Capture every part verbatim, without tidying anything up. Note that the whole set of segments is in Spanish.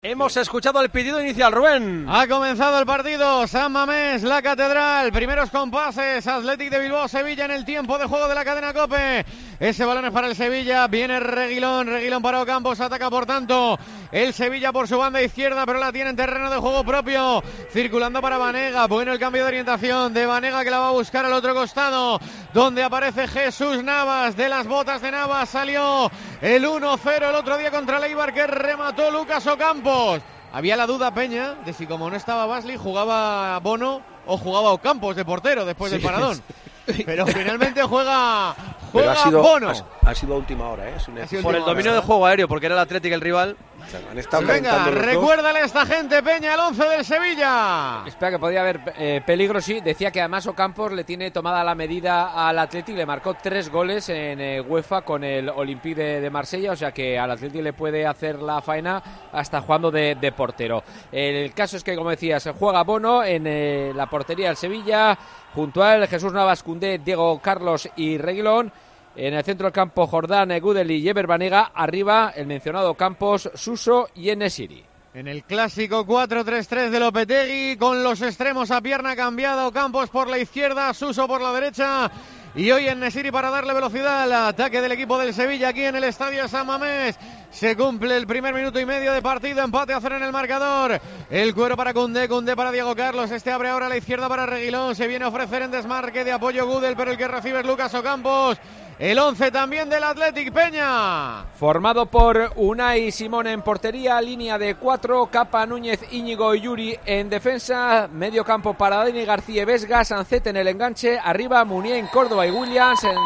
Hemos escuchado el pedido inicial, Rubén. Ha comenzado el partido, San Mamés, La Catedral, primeros compases, Athletic de Bilbao, Sevilla en el tiempo de juego de la cadena COPE. Ese balón es para el Sevilla, viene Reguilón, Reguilón para Ocampos, ataca por tanto el Sevilla por su banda izquierda, pero la tiene en terreno de juego propio, circulando para Vanega, bueno el cambio de orientación de Vanega que la va a buscar al otro costado, donde aparece Jesús Navas, de las botas de Navas salió el uno cero el otro día contra el Eibar que remató Lucas Ocampos. Había la duda, Peña, de si como no estaba Basley jugaba Bono o jugaba Ocampos de portero después sí, del paradón. Pero finalmente juega, juega Pero ha sido, Bono. Ha, ha sido a última hora, ¿eh? Es una Por el dominio de juego aéreo, porque era el Atlético el rival. O sea, han estado Venga, recuérdale a esta gente, Peña, el once del Sevilla. Espera, que podía haber eh, peligro, sí. Decía que además Ocampos le tiene tomada la medida al Atlético, le marcó tres goles en eh, UEFA con el Olympique de, de Marsella, o sea que al Atlético le puede hacer la faena hasta jugando de, de portero. El caso es que, como decías, juega Bono en eh, la portería del Sevilla, junto a él Jesús Navas, Koundé, Diego Carlos y Reguilón. En el centro del campo, Jordán, Gudel y Yeber Banega. Arriba, el mencionado Campos, Suso y En-Nesyri. En el clásico cuatro tres tres de Lopetegui, con los extremos a pierna cambiada, Campos por la izquierda, Suso por la derecha. Y hoy En-Nesyri para darle velocidad al ataque del equipo del Sevilla aquí en el Estadio San Mamés. Se cumple el primer minuto y medio de partido, empate a cero en el marcador. El cuero para Koundé, Koundé para Diego Carlos. Este abre ahora a la izquierda para Reguilón. Se viene a ofrecer en desmarque de apoyo Gudel, pero el que recibe es Lucas Ocampos. El once también del Athletic, Peña. Formado por Unai Simón en portería, línea de cuatro, Capa, Núñez, Íñigo y Yuri en defensa, medio campo para Dani García y Vesga, Sancet en el enganche, arriba Munier en Córdoba y Williams en...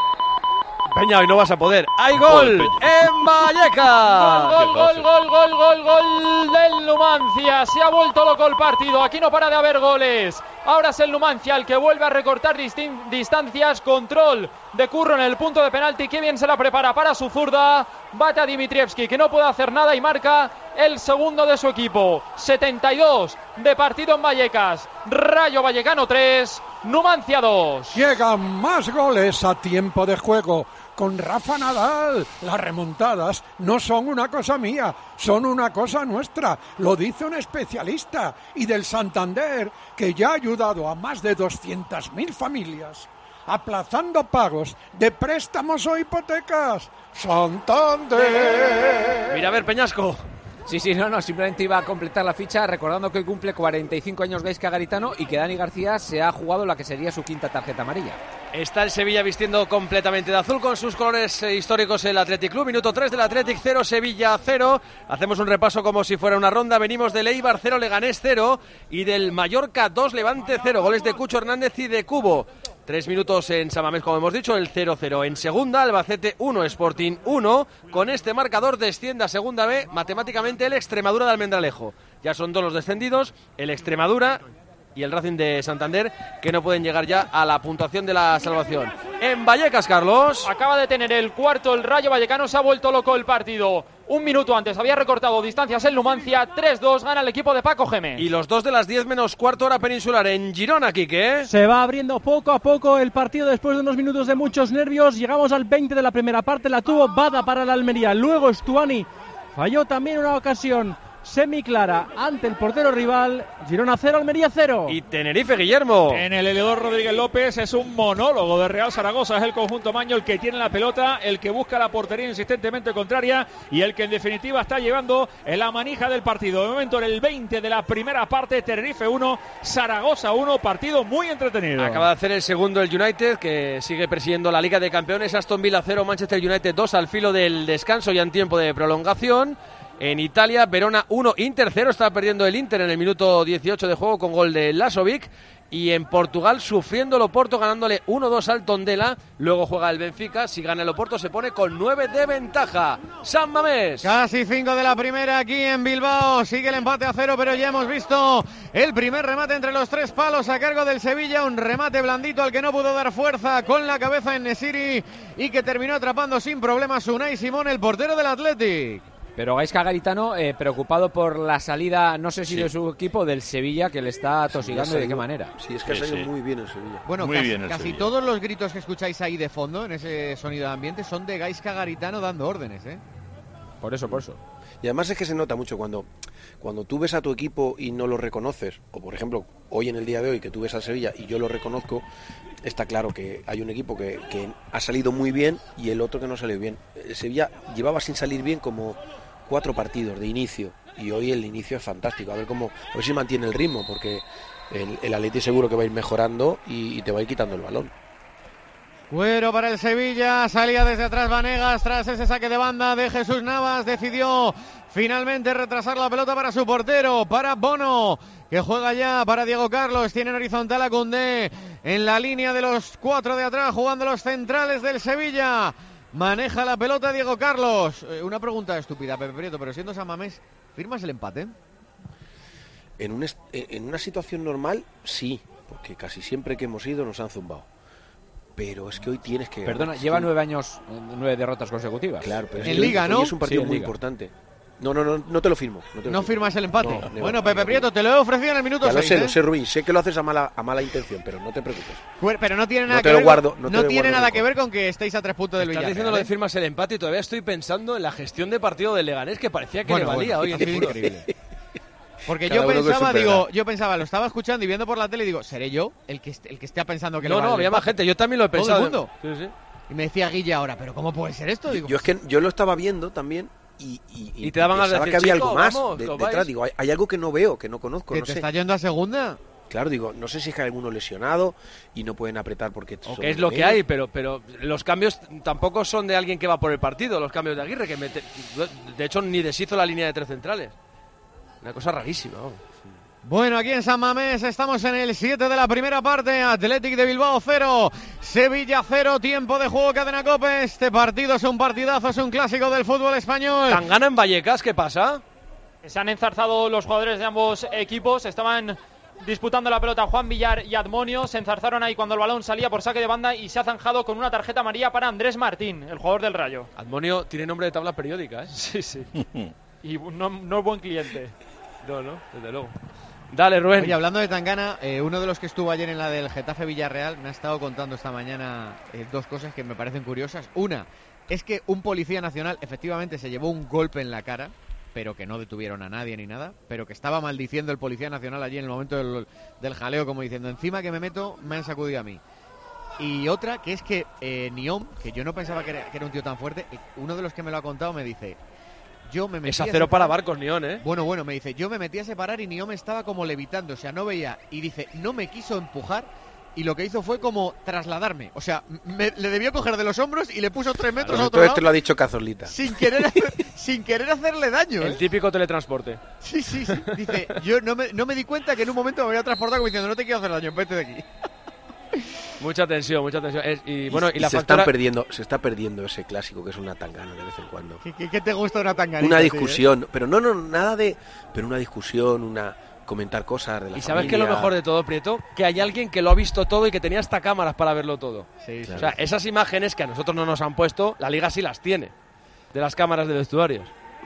Peña, hoy no vas a poder. ¡Hay gol en Vallecas! Gol, gol, gol, gol, gol, gol del Numancia. Se ha vuelto loco el partido. Aquí no para de haber goles. Ahora es el Numancia el que vuelve a recortar distin- distancias. Control de Curro en el punto de penalti. Qué bien se la prepara para su zurda. Bate a Dimitrievski, que no puede hacer nada y marca el segundo de su equipo. setenta y dos de partido en Vallecas. Rayo Vallecano tres, Numancia dos. Llegan más goles a tiempo de juego con Rafa Nadal. Las remontadas no son una cosa mía, son una cosa nuestra. Lo dice un especialista. Y del Santander, que ya ha ayudado a más de doscientas mil familias aplazando pagos de préstamos o hipotecas. Santander. Mira a ver, Peñasco. Sí, sí, no, no, simplemente iba a completar la ficha recordando que hoy cumple cuarenta y cinco años Gaizka Garitano y que Dani García se ha jugado la que sería su quinta tarjeta amarilla. Está el Sevilla vistiendo completamente de azul con sus colores eh, históricos el Athletic Club. Minuto tres del Athletic, cero, Sevilla cero. Hacemos un repaso como si fuera una ronda. Venimos del Eibar cero, Leganés cero y del Mallorca dos, Levante cero. Goles de Cucho Hernández y de Cubo. Tres minutos en San Mamés, como hemos dicho, el cero cero. En segunda, Albacete uno, Sporting uno. Con este marcador desciende a segunda B matemáticamente el Extremadura de Almendralejo. Ya son dos los descendidos, el Extremadura y el Racing de Santander, que no pueden llegar ya a la puntuación de la salvación. En Vallecas, Carlos. Acaba de tener el cuarto el Rayo Vallecano, se ha vuelto loco el partido. Un minuto antes había recortado distancias el Numancia, tres dos, gana el equipo de Paco Gémez. Y los dos de las diez menos cuarto hora peninsular en Girona, Quique. Se va abriendo poco a poco el partido después de unos minutos de muchos nervios. Llegamos al veinte de la primera parte, la tuvo Bada para la Almería. Luego Stuani falló también una ocasión semiclara ante el portero rival. Girona cero, Almería cero. Y Tenerife, Guillermo. En el Eleodoro Rodríguez López es un monólogo de Real Zaragoza. Es el conjunto maño el que tiene la pelota, el que busca la portería insistentemente contraria y el que en definitiva está llevando en la manija del partido. De momento en el veinte de la primera parte, Tenerife uno, Zaragoza uno, partido muy entretenido. Acaba de hacer el segundo el United, que sigue presidiendo la Liga de Campeones. Aston Villa cero, Manchester United dos al filo del descanso y en tiempo de prolongación. En Italia, Verona uno, Inter cero, está perdiendo el Inter en el minuto dieciocho de juego con gol de Lazovic. Y en Portugal, sufriendo el Oporto, ganándole uno dos al Tondela. Luego juega el Benfica, si gana el Oporto se pone con nueve de ventaja. San Mamés. Casi cinco de la primera aquí en Bilbao, sigue el empate a cero, pero ya hemos visto el primer remate entre los tres palos a cargo del Sevilla. Un remate blandito al que no pudo dar fuerza con la cabeza en En-Nesyri y que terminó atrapando sin problemas Unai Simón, el portero del Athletic. Pero Gaizka Garitano eh, preocupado por la salida, no sé si sí. de su equipo, del Sevilla, que le está atosigando sí, y de qué manera. Sí, es que sí, ha salido sí. muy bien el Sevilla. Bueno, muy casi, bien el casi Sevilla. Todos los gritos que escucháis ahí de fondo, en ese sonido de ambiente, son de Gaizka Garitano dando órdenes, ¿eh? Por eso, por eso. Y además es que se nota mucho cuando, cuando tú ves a tu equipo y no lo reconoces, o por ejemplo, hoy en el día de hoy que tú ves al Sevilla y yo lo reconozco, está claro que hay un equipo que, que ha salido muy bien y el otro que no salió bien. El Sevilla llevaba sin salir bien como cuatro partidos de inicio y hoy el inicio es fantástico. A ver cómo, a ver si mantiene el ritmo, porque el, el Atleti seguro que va a ir mejorando y, y te va a ir quitando el balón. Cuero para el Sevilla, salía desde atrás Vanegas tras ese saque de banda de Jesús Navas, decidió finalmente retrasar la pelota para su portero, para Bono, que juega ya para Diego Carlos, tiene en horizontal a Koundé en la línea de los cuatro de atrás, jugando los centrales del Sevilla, maneja la pelota Diego Carlos. Eh, una pregunta estúpida, Pepe Prieto, pero siendo San Mamés, ¿firmas el empate? En, un est- en una situación normal, sí, porque casi siempre que hemos ido nos han zumbado. Pero es que hoy tienes que... Perdona, ganar. lleva Sí. nueve años, nueve derrotas consecutivas. Claro, pero es En que hoy- Liga, hoy ¿no? es un partido Sí, en muy Liga. importante. No, no, no, no te lo firmo. No, te lo ¿No firmo. firmas el empate? No, bueno, no, Pepe no, Prieto, no. te lo he ofrecido en el minuto Ya lo seis, sé, ¿eh? lo sé, Rubín. Sé que lo haces a mala, a mala intención, pero no te preocupes. Bueno, pero no tiene No nada te que lo ver guardo, con, no te no lo tiene guardo nada rencor. que ver con que estéis a tres puntos del Estás Villarreal. diciendo lo de ¿eh? firmas el empate y todavía estoy pensando en la gestión de partido del Leganés, que parecía que Bueno, le valía bueno, hoy ha en sido ninguno. increíble. Porque Cada yo uno con su pensaba, pega. digo, yo pensaba, lo estaba escuchando y viendo por la tele y digo, ¿seré yo el que est- el que esté pensando que le No, vale no, el había más empate? gente, yo también lo he ¿Todo el pensado. mundo? Sí, sí. Y me decía Guille ahora, ¿pero cómo puede ser esto? Digo, Yo es que yo lo estaba viendo también y, y, Y te daban ganas de pensaba decir, que había "Chico, algo más vamos, de- que os detrás. vais". Digo, hay, hay algo que no veo, que no conozco, ¿que no te sé. está yendo a segunda? Claro, digo, no sé si es que hay alguno lesionado y no pueden apretar porque... O son que es lo que menos. hay, pero, pero los cambios tampoco son de alguien que va por el partido, los cambios de Aguirre, que mete, de hecho ni deshizo la línea de tres centrales. Una cosa rarísima. Vamos. Bueno, aquí en San Mamés estamos en el siete de la primera parte. Athletic de Bilbao cero, Sevilla cero, tiempo de juego Cadena COPE. Este partido es un partidazo, es un clásico del fútbol español. ¿Tangana en Vallecas? ¿Qué pasa? Se han enzarzado los jugadores de ambos equipos, estaban disputando la pelota Juan Villar y Admonio, se enzarzaron ahí cuando el balón salía por saque de banda y se ha zanjado con una tarjeta amarilla para Andrés Martín, el jugador del Rayo. Admonio tiene nombre de tabla periódica, ¿eh? Sí, sí. Y no, no es buen cliente. No, no, desde luego. Dale, Rubén. Oye, hablando de Tangana, eh, uno de los que estuvo ayer en la del Getafe Villarreal me ha estado contando esta mañana eh, dos cosas que me parecen curiosas. Una, es que un policía nacional efectivamente se llevó un golpe en la cara, pero que no detuvieron a nadie ni nada, pero que estaba maldiciendo el policía nacional allí en el momento del, del jaleo, como diciendo, encima que me meto, me han sacudido a mí. Y otra, que es que eh, Niom, que yo no pensaba que era, que era un tío tan fuerte, eh, uno de los que me lo ha contado me dice... Yo me metí Es a acero para separar- barcos, Nión, ¿eh? Bueno, bueno, me dice, yo me metí a separar y Niom estaba como levitando, o sea, no veía. Y dice, no me quiso empujar y lo que hizo fue como trasladarme. O sea, me- le debió coger de los hombros y le puso tres metros a otro Todo esto lado lo ha dicho Cazorlita. sin querer, hacer- sin querer hacerle daño, El ¿eh? típico teletransporte. Sí, sí, sí. Dice, yo no me, no me di cuenta que en un momento me había transportado como diciendo, no te quiero hacer daño, vete de aquí. Mucha tensión, mucha tensión. Es- y bueno, y, Y la se factura... están perdiendo, se está perdiendo ese clásico que es una tangana de vez en cuando. ¿Qué, qué- qué te gusta una tanganita? Una tío, discusión, pero no, no, nada de, pero una discusión, una comentar cosas de la Y sabes que lo familia. mejor de todo, Prieto, que hay alguien que lo ha visto todo y que tenía hasta cámaras para verlo todo. eh? Sí, sí. O sea, esas imágenes que a nosotros no nos han puesto, la Liga sí las tiene, de las cámaras de vestuarios.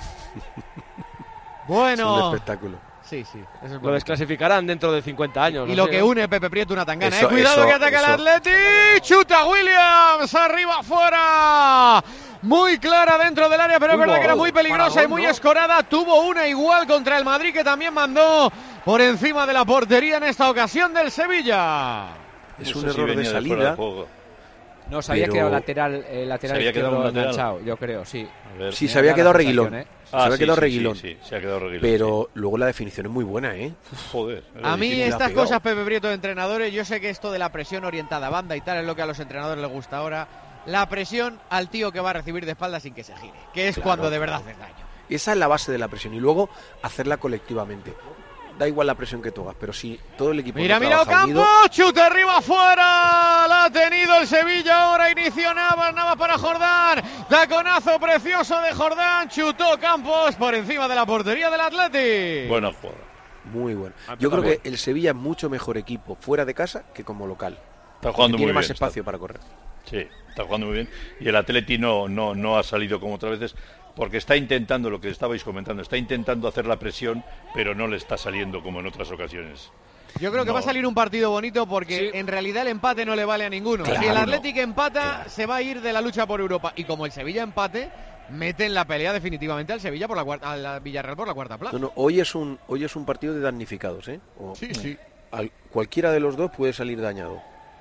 Es un Bueno, espectáculo. sí, sí. eso es Lo bonito. desclasificarán dentro de cincuenta años. Y no lo sé, que ¿no? une Pepe Prieto una tangana. Eso, eh. Cuidado eso, que ataca eso. el Atleti. Chuta Williams. Arriba afuera. Muy clara dentro del área, pero es Uy, verdad wow, que era muy peligrosa Paragón, y muy ¿no? escorada. Tuvo una igual contra el Madrid que también mandó por encima de la portería en esta ocasión del Sevilla. Es Eso un sí error de venía fuera salida. del juego. No, se había Pero- quedado lateral, eh, lateral Se había quedado izquierdo un lateral. enganchado, yo creo, sí. A ver. Sí, Me se había da la quedado sensación, Reguilón. ¿eh? Se Ah, había sí, quedado sí, Reguilón. Sí, sí, se ha quedado Reguilón. Pero luego la definición es muy buena, ¿eh? sí. Joder. era A mí difícil. estas pegado. cosas, Pepe Prieto, de entrenadores, yo sé que esto de la presión orientada a banda y tal es lo que a los entrenadores les gusta ahora. La presión al tío que va a recibir de espalda sin que se gire, que es Claro, cuando de verdad claro. haces daño. Esa es la base de la presión. Y luego hacerla colectivamente. Da igual la presión que tú hagas, pero si todo el equipo Mira, no mira trabaja Ocampo, unido, chute arriba afuera, la ha tenido el Sevilla, ahora inició Navas, Navas para Jordán, taconazo precioso de Jordán, chutó Campos por encima de la portería del Atleti. Buena jugada. muy bueno. Ah, Yo creo también. que el Sevilla es mucho mejor equipo fuera de casa que como local. Está jugando Tiene muy más bien. espacio está- para correr. Sí, está jugando muy bien. Y el Atleti no, no, no ha salido como otras veces porque está intentando lo que estabais comentando, está intentando hacer la presión, pero no le está saliendo como en otras ocasiones. Yo creo que no. va a salir un partido bonito porque Sí. en realidad el empate no le vale a ninguno. Claro, si el no. Atlético empata, Claro. se va a ir de la lucha por Europa. Y como el Sevilla empate, mete en la pelea definitivamente al Sevilla por la cuarta, al Villarreal por la cuarta plaza. No, no, hoy es un hoy es un partido de damnificados, ¿eh? O, sí, sí. Al, cualquiera de los dos puede salir dañado.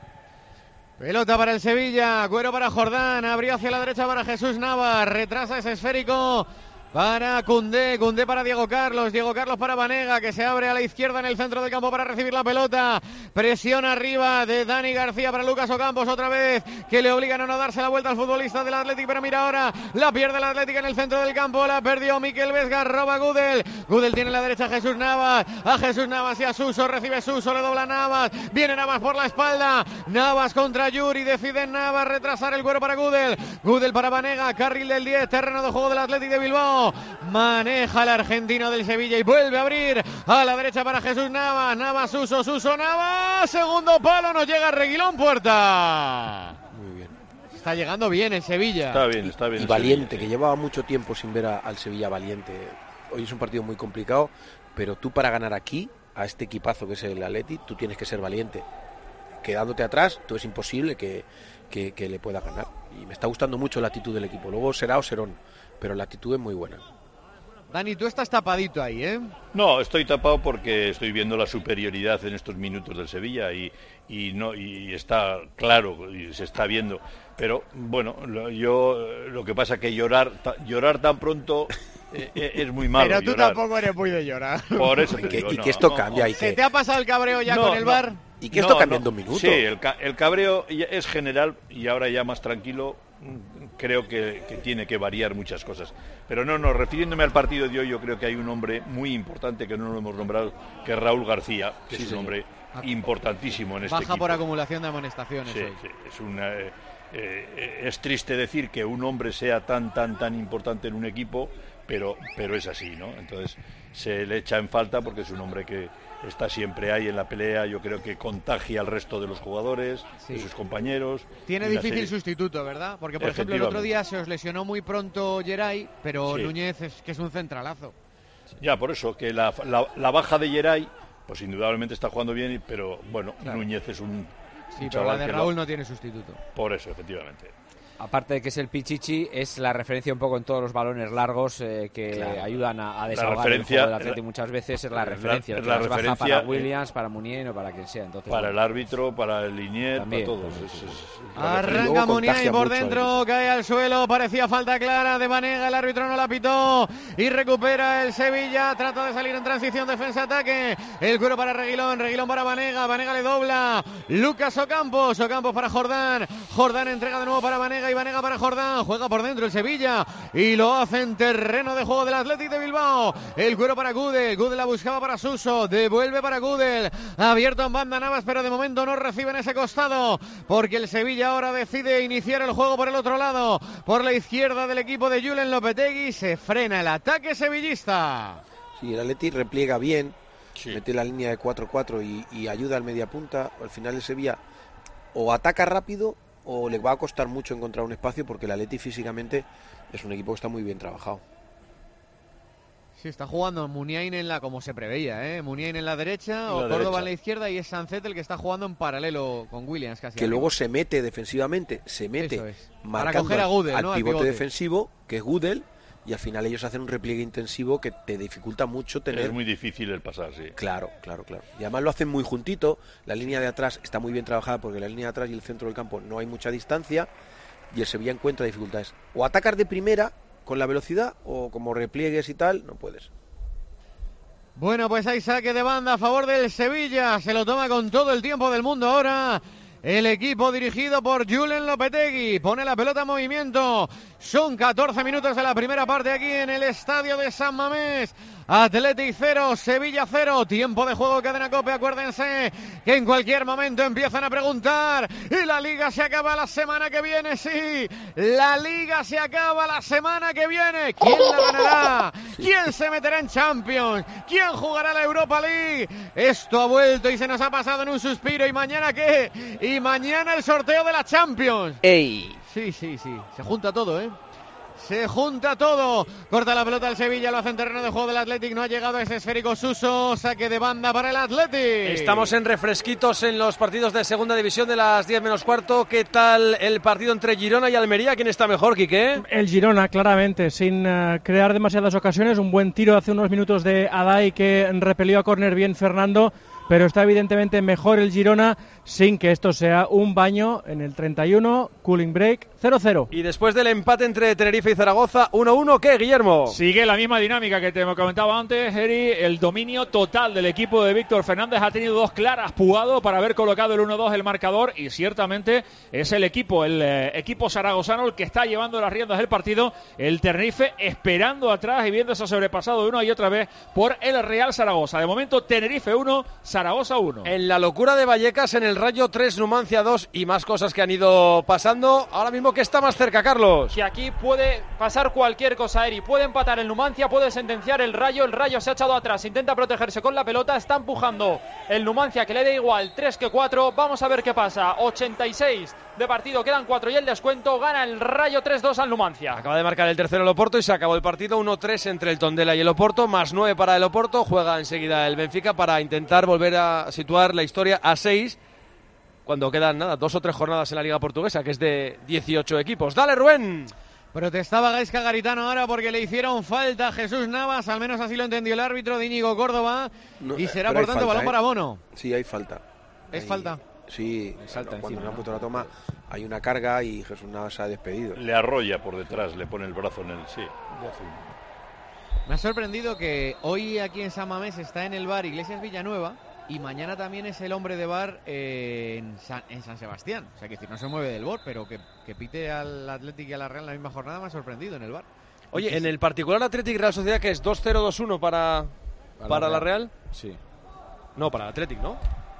Pelota para el Sevilla, Cuero para Jordán, abrió hacia la derecha para Jesús Navas, retrasa ese esférico para Koundé, Koundé para Diego Carlos, Diego Carlos para Banega, que se abre a la izquierda en el centro del campo para recibir la pelota, presión arriba de Dani García para Lucas Ocampos otra vez, que le obligan a no darse la vuelta al futbolista del Athletic, pero mira ahora, la pierde el Athletic en el centro del campo, la perdió Mikel Vesga, roba Gudel, Gudel tiene en la derecha a Jesús Navas, a Jesús Navas y a Suso, recibe Suso, le dobla Navas, viene Navas por la espalda, Navas contra Yuri, decide Navas retrasar el Cuero para Gudel, Gudel para Banega, carril del diez, terreno de juego del Athletic de Bilbao, maneja el argentino del Sevilla y vuelve a abrir a la derecha para Jesús Navas, Navas Suso, Suso Navas, segundo palo, nos llega Reguilón, puerta. Muy bien. Está llegando bien el Sevilla. Está bien, está bien. Y Valiente, Sevilla, que llevaba mucho tiempo sin ver a, al Sevilla Valiente. Hoy es un partido muy complicado, pero tú para ganar aquí, a este equipazo que es el Atleti, tú tienes que ser valiente. Quedándote atrás, tú es imposible que, que, que le pueda ganar. Y me está gustando mucho la actitud del equipo. Luego será o serón, pero la actitud es muy buena. Dani, tú estás tapadito ahí, ¿eh? No, estoy tapado porque estoy viendo la superioridad en estos minutos del Sevilla y, y no y está claro y se está viendo. Pero bueno, lo, yo lo que pasa es que llorar llorar tan pronto eh, es muy malo. Pero tú llorar. Tampoco eres muy de llorar. Por eso te y, que, digo, y no, que esto no, cambia. Y ¿Se que... te ha pasado el cabreo ya no, con el no. VAR? Y que esto no, cambia no. en dos minutos. Sí, el, ca el cabreo es general y ahora ya más tranquilo creo que, que tiene que variar muchas cosas. Pero no, no, refiriéndome al partido de hoy, yo creo que hay un hombre muy importante que no lo hemos nombrado, que es Raúl García, que sí, es un hombre importantísimo en este Baja equipo. por acumulación de amonestaciones sí, hoy. Sí, es una... Eh, eh, es triste decir que un hombre sea tan, tan, tan importante en un equipo, pero, pero es así, ¿no? Entonces se le echa en falta porque es un hombre que está siempre ahí en la pelea, yo creo que contagia al resto de los jugadores, sí, de sus compañeros. Tiene difícil sustituto, ¿verdad? Porque, por ejemplo, el otro día se os lesionó muy pronto Geray, pero sí, Núñez es que es un centralazo. Ya, por eso, que la, la, la baja de Geray, pues indudablemente está jugando bien, pero bueno, claro, Núñez es un... Sí, pero la de Raúl lo... no tiene sustituto. Por eso, efectivamente. Aparte de que es el Pichichi, es la referencia un poco en todos los balones largos eh, que claro, ayudan a, a desahogar el juego del Atleti. Muchas veces es la referencia. La, la referencia baja para Williams, para Muniain o para quien sea. Entonces, para bueno, el árbitro, para el Linier, para todos. Pues, es, es, Arranca Muniain por dentro, cae al suelo, parecía falta clara de Banega, el árbitro no la pitó y recupera el Sevilla, trata de salir en transición, defensa-ataque, el cuero para Reguilón, Reguilón para Banega, Banega le dobla, Lucas Ocampos, Ocampos para Jordán, Jordán entrega de nuevo para Banega y Banega para Jordán. Juega por dentro el Sevilla y lo hace en terreno de juego del Athletic de Bilbao. El cuero para Gudel, Gudel la buscaba para Suso, devuelve para Gudel, abierto en banda Navas, pero de momento no recibe en ese costado porque el Sevilla ahora decide iniciar el juego por el otro lado, por la izquierda del equipo de Julen Lopetegui. Se frena el ataque sevillista. Sí, el Athletic repliega bien, sí, mete la línea de cuatro cuatro y, y ayuda al media punta. Al final el Sevilla o ataca rápido o le va a costar mucho encontrar un espacio porque el Atleti físicamente es un equipo que está muy bien trabajado. Sí, está jugando Muniain en la, como se preveía, ¿eh? Muniain en la derecha, o Córdoba derecha en la izquierda, y es Sancet el que está jugando en paralelo con Williams casi. Que luego se mete defensivamente, se mete es. marcando coger a Gudel, al, ¿no? al pivote, pivote defensivo, que es Gudel, y al final ellos hacen un repliegue intensivo que te dificulta mucho tener... Es muy difícil el pasar, sí. Claro, claro, claro. Y además lo hacen muy juntito, la línea de atrás está muy bien trabajada porque la línea de atrás y el centro del campo no hay mucha distancia y el Sevilla encuentra dificultades. O atacas de primera con la velocidad o como repliegues y tal, no puedes. Bueno, pues hay saque de banda a favor del Sevilla, se lo toma con todo el tiempo del mundo ahora el equipo dirigido por Julen Lopetegui, pone la pelota en movimiento. Son catorce minutos de la primera parte aquí en el estadio de San Mamés. Athletic cero, Sevilla cero, tiempo de juego, Cadena Cope. Acuérdense que en cualquier momento empiezan a preguntar y la Liga se acaba la semana que viene. Sí, la Liga se acaba la semana que viene. ¿Quién la ganará? ¿Quién se meterá en Champions? ¿Quién jugará la Europa League? Esto ha vuelto y se nos ha pasado en un suspiro. ¿Y mañana qué? Y mañana el sorteo de la Champions. ¡Ey! Sí, sí, sí, se junta todo, ¿eh? Se junta todo. Corta la pelota el Sevilla, lo hace en terreno de juego del Athletic. No ha llegado ese esférico Suso. Saque de banda para el Athletic. Estamos en refresquitos en los partidos de segunda división de las diez menos cuarto. ¿Qué tal el partido entre Girona y Almería? ¿Quién está mejor, Quique? El Girona, claramente, sin uh, crear demasiadas ocasiones. Un buen tiro hace unos minutos de Adai que repelió a córner bien Fernando. Pero está evidentemente mejor el Girona, sin que esto sea un baño en el treinta y uno, cooling break, cero cero. Y después del empate entre Tenerife y Zaragoza, uno uno, ¿qué, Guillermo? Sigue la misma dinámica que te comentaba antes, Eri, el dominio total del equipo de Víctor Fernández. Ha tenido dos claras Puado para haber colocado el uno dos el marcador, y ciertamente es el equipo, el eh, equipo zaragozano el que está llevando las riendas del partido. El Tenerife esperando atrás y viéndose sobrepasado una y otra vez por el Real Zaragoza. De momento Tenerife uno, Zaragoza uno. En la locura de Vallecas, en el Rayo tres, Numancia dos y más cosas que han ido pasando. Ahora mismo, ¿qué está más cerca, Carlos? Que aquí puede pasar cualquier cosa, Eri. Puede empatar el Numancia, puede sentenciar el Rayo. El Rayo se ha echado atrás, intenta protegerse con la pelota. Está empujando el Numancia, que le da igual tres que cuatro. Vamos a ver qué pasa. ochenta y seis de partido, quedan cuatro y el descuento. Gana el Rayo tres dos al Numancia. Acaba de marcar el tercero el Oporto y se acabó el partido uno tres entre el Tondela y el Oporto. Más nueve para el Oporto. Juega enseguida el Benfica para intentar volver a situar la historia a seis cuando quedan nada, dos o tres jornadas en la Liga Portuguesa, que es de dieciocho equipos. ¡Dale, Rubén! Protestaba Gaisca Garitano ahora porque le hicieron falta a Jesús Navas, al menos así lo entendió el árbitro de Íñigo Córdoba, no, y será por tanto falta, balón ¿eh? para Bono. Sí, hay falta. ¿Es hay... falta? Sí, salta cuando encima, le han ¿no? puesto la toma hay una carga y Jesús Navas se ha despedido. Le arrolla por detrás, le pone el brazo en el... Sí, me ha sorprendido que hoy aquí en San Mamés está en el bar Iglesias Villanueva y mañana también es el hombre de bar eh, en, San, en San Sebastián. O sea, que decir, no se mueve del bar, pero que, que pite al Athletic y a la Real en la misma jornada me ha sorprendido en el bar. Oye, sí, en sí. el particular Athletic Real Sociedad, que es dos cero dos uno para, para, para la Real. Sí. No, para el Athletic, ¿no?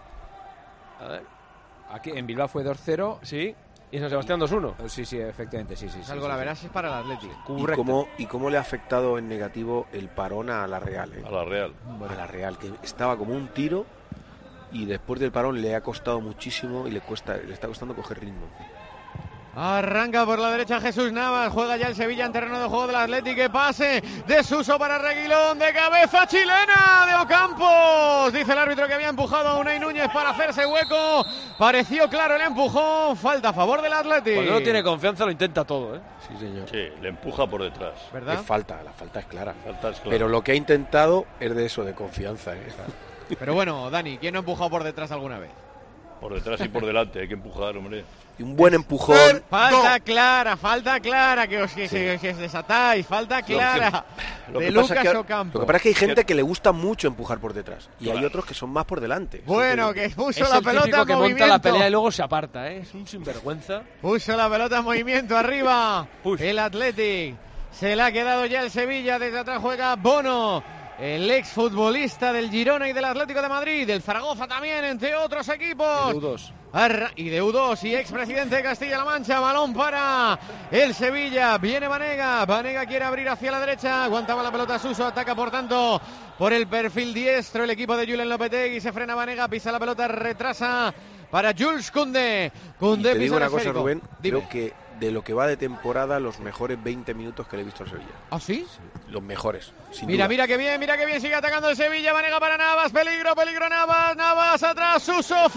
A ver. Aquí en Bilbao fue dos cero. Sí. Y en San Sebastián dos uno. Sí, sí, efectivamente, sí, sí. sí Algo sí, la sí. verás es para el Athletic. ¿Y cómo, ¿Y cómo le ha afectado en negativo el parón a la Real? Eh? a la Real. A la Real, que estaba como un tiro y después del parón le ha costado muchísimo y le cuesta le está costando coger ritmo. Arranca por la derecha Jesús Navas, juega ya el Sevilla en terreno de juego del Athletic, que pase de Suso para Reguilón, de cabeza chilena de Ocampos, dice el árbitro que había empujado a Unai Núñez para hacerse hueco, pareció claro el empujón, falta a favor del Athletic. Cuando no tiene confianza lo intenta todo, ¿eh? Sí, señor. Sí, le empuja por detrás. ¿Verdad? Es falta, la falta es clara. Falta es clara. Pero lo que ha intentado es de eso, de confianza. ¿eh? Pero bueno, Dani, ¿quién no ha empujado por detrás alguna vez? Por detrás y por delante, hay que empujar, hombre. Y un buen empujón. Falta ¡No! clara, falta clara, que os, que, sí. que, que os desatáis, falta clara Lo de que, pasa Lucas es que, Ocampos. lo que pasa es que hay gente que le gusta mucho empujar por detrás y Claro. hay otros que son más por delante. Bueno, que puso Es la el pelota típico en que movimiento. monta la pelea y luego se aparta, ¿eh? Es un sinvergüenza. Puso la pelota en movimiento arriba. Push. El Athletic. Se le ha quedado ya el Sevilla. Desde atrás juega Bono, el exfutbolista del Girona y del Atlético de Madrid, del Zaragoza también, entre otros equipos. U dos. Arra- y de U dos y expresidente de Castilla-La Mancha. Balón para el Sevilla. Viene Vanega. Vanega quiere abrir hacia la derecha. Aguantaba la pelota Suso. Ataca por tanto por el perfil diestro el equipo de Julen Lopetegui. Se frena Vanega. Pisa la pelota. Retrasa para Jules Koundé. Koundé Y te pisa digo el una cosa, esférico. Rubén. Dime. Creo que de lo que va de temporada, los mejores veinte minutos que le he visto al Sevilla. ¿Ah, sí? Los mejores, sin Mira, duda. mira que bien, mira que bien, sigue atacando el Sevilla, Vanega para Navas, peligro, peligro Navas, Navas atrás, Suso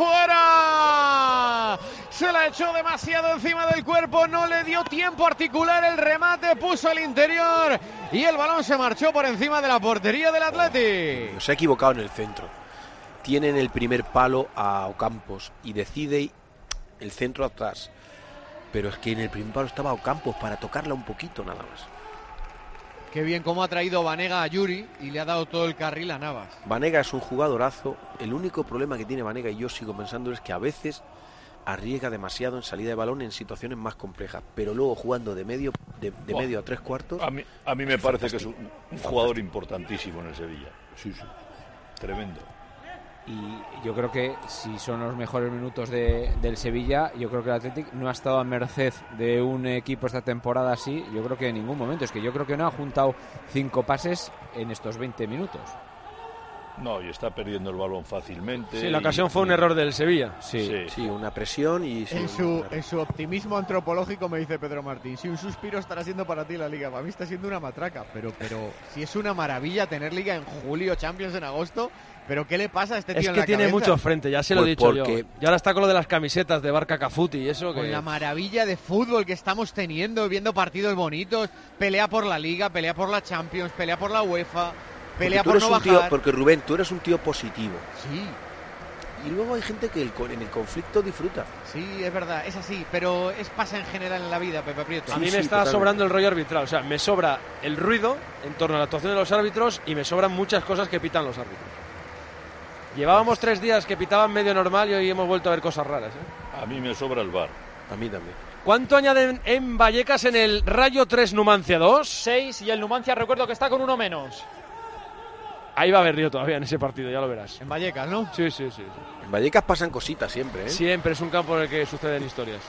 fuera, se la echó demasiado encima del cuerpo, no le dio tiempo a articular el remate, puso el interior y el balón se marchó por encima de la portería del Athletic. Se ha equivocado en el centro. Tienen el primer palo a Ocampos y decide el centro atrás. Pero es que en el primer palo estaba Ocampos para tocarla un poquito nada más. Qué bien cómo ha traído Vanega a Yuri y le ha dado todo el carril a Navas. Vanega es un jugadorazo. El único problema que tiene Vanega, y yo sigo pensando, es que a veces arriesga demasiado en salida de balón en situaciones más complejas, pero luego jugando de medio de, de Buah. medio a tres cuartos. A mí, a mí me es parece que es fantástico. un, un jugador importantísimo en el Sevilla. Sí, sí. Tremendo. Y yo creo que si son los mejores minutos de, del Sevilla, yo creo que el Athletic no ha estado a merced de un equipo esta temporada así, yo creo que en ningún momento. Es que yo creo que no ha juntado cinco pases en estos veinte minutos. No, y está perdiendo el balón fácilmente. Sí, la y- ocasión fue un error del Sevilla. Sí, Sí. Sí, una presión y... sí, En su, una- en su optimismo antropológico me dice Pedro Martín, si un suspiro estará siendo para ti la Liga, para mí está siendo una matraca, pero pero si es una maravilla tener Liga en julio, Champions en agosto, pero ¿qué le pasa a este tío Es en que la tiene cabeza? mucho frente, ya se lo he Pues dicho yo. porque- Y ahora está con lo de las camisetas de Barca Cafuti y eso Con que... la maravilla de fútbol que estamos teniendo, viendo partidos bonitos, pelea por la Liga, pelea por la Champions, pelea por la UEFA, pelea porque tú por eres no un tío- bajar. porque Rubén, tú eres un tío positivo. Sí, Y luego hay gente que el co- en el conflicto disfruta. sí, es verdad, es así, pero es pasa en general en la vida, Pepe Prieto. A mí Sí, me sí, está totalmente. sobrando el rollo arbitral, o sea, me sobra el ruido en torno a la actuación de los árbitros y me sobran muchas cosas que pitan los árbitros. Llevábamos tres días que pitaban medio normal y hoy hemos vuelto a ver cosas raras, ¿eh? A mí me sobra el V A R. A mí también. ¿Cuánto añaden en Vallecas en el Rayo tres Numancia dos? seis y el Numancia recuerdo que está con uno menos. Ahí va a haber río todavía en ese partido, ya lo verás. En Vallecas, ¿no? Sí, sí, sí. En Vallecas pasan cositas siempre, ¿eh? Siempre es un campo en el que suceden historias.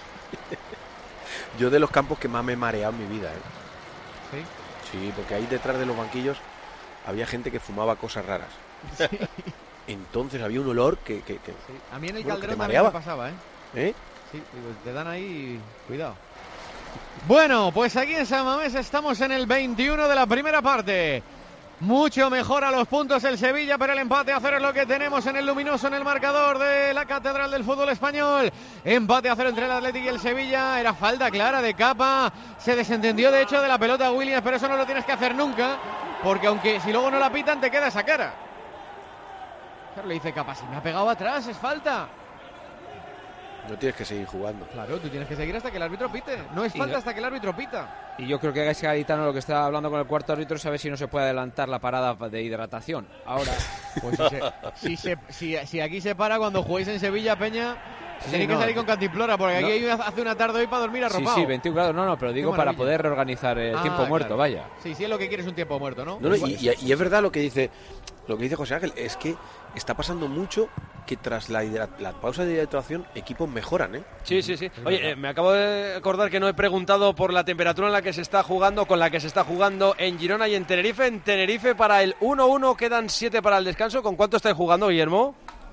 Yo de los campos que más me he mareado en mi vida, ¿eh? Sí. Sí, porque ahí detrás de los banquillos había gente que fumaba cosas raras. Entonces había un olor que... que, que- Sí. A mí en el Bueno, que te Calderón también mareaba. me pasaba, ¿eh? ¿eh? Sí, digo, te dan ahí... Cuidado. Bueno, pues aquí en San Mamés estamos en el veintiuno de la primera parte. Mucho mejor a los puntos el Sevilla, pero el empate a cero es lo que tenemos en el luminoso, en el marcador de la Catedral del Fútbol Español. Empate a cero entre el Athletic y el Sevilla. Era falta clara de Capa. Se desentendió de hecho de la pelota Williams, pero eso no lo tienes que hacer nunca, porque aunque si luego no la pitan te queda esa cara. Claro, le dice Capa, si me ha pegado atrás, es falta. No tienes que seguir jugando. Claro, tú tienes que seguir hasta que el árbitro pite. No es Y falta no- hasta que el árbitro pita. Y yo creo que Gaisca Garitano lo que está hablando con el cuarto árbitro es saber si no se puede adelantar la parada de hidratación. Ahora, Pues si, se- si, se- si- si aquí se para cuando juguéis en Sevilla, Peña, Sí, tenéis que no, salir con cantimplora, porque aquí no. hay una- hace una tarde hoy para dormir sí, arropado. sí, veintiún grados, no, no, pero digo para maravilla. poder reorganizar el Ah, tiempo muerto, claro. vaya. Sí, sí, es lo que quieres un tiempo muerto, ¿no? No, no, Igual- y, y- y es verdad lo que dice lo que dice José Ángel, es que está pasando mucho que tras la, hidra- la pausa de hidratación equipos mejoran, ¿eh? Sí, sí, sí. Oye, eh, me acabo de acordar que no he preguntado por la temperatura en la que se está jugando, con la que se está jugando en Girona y en Tenerife. En Tenerife para el uno uno quedan siete para el descanso. ¿Con cuánto estáis jugando, Guillermo?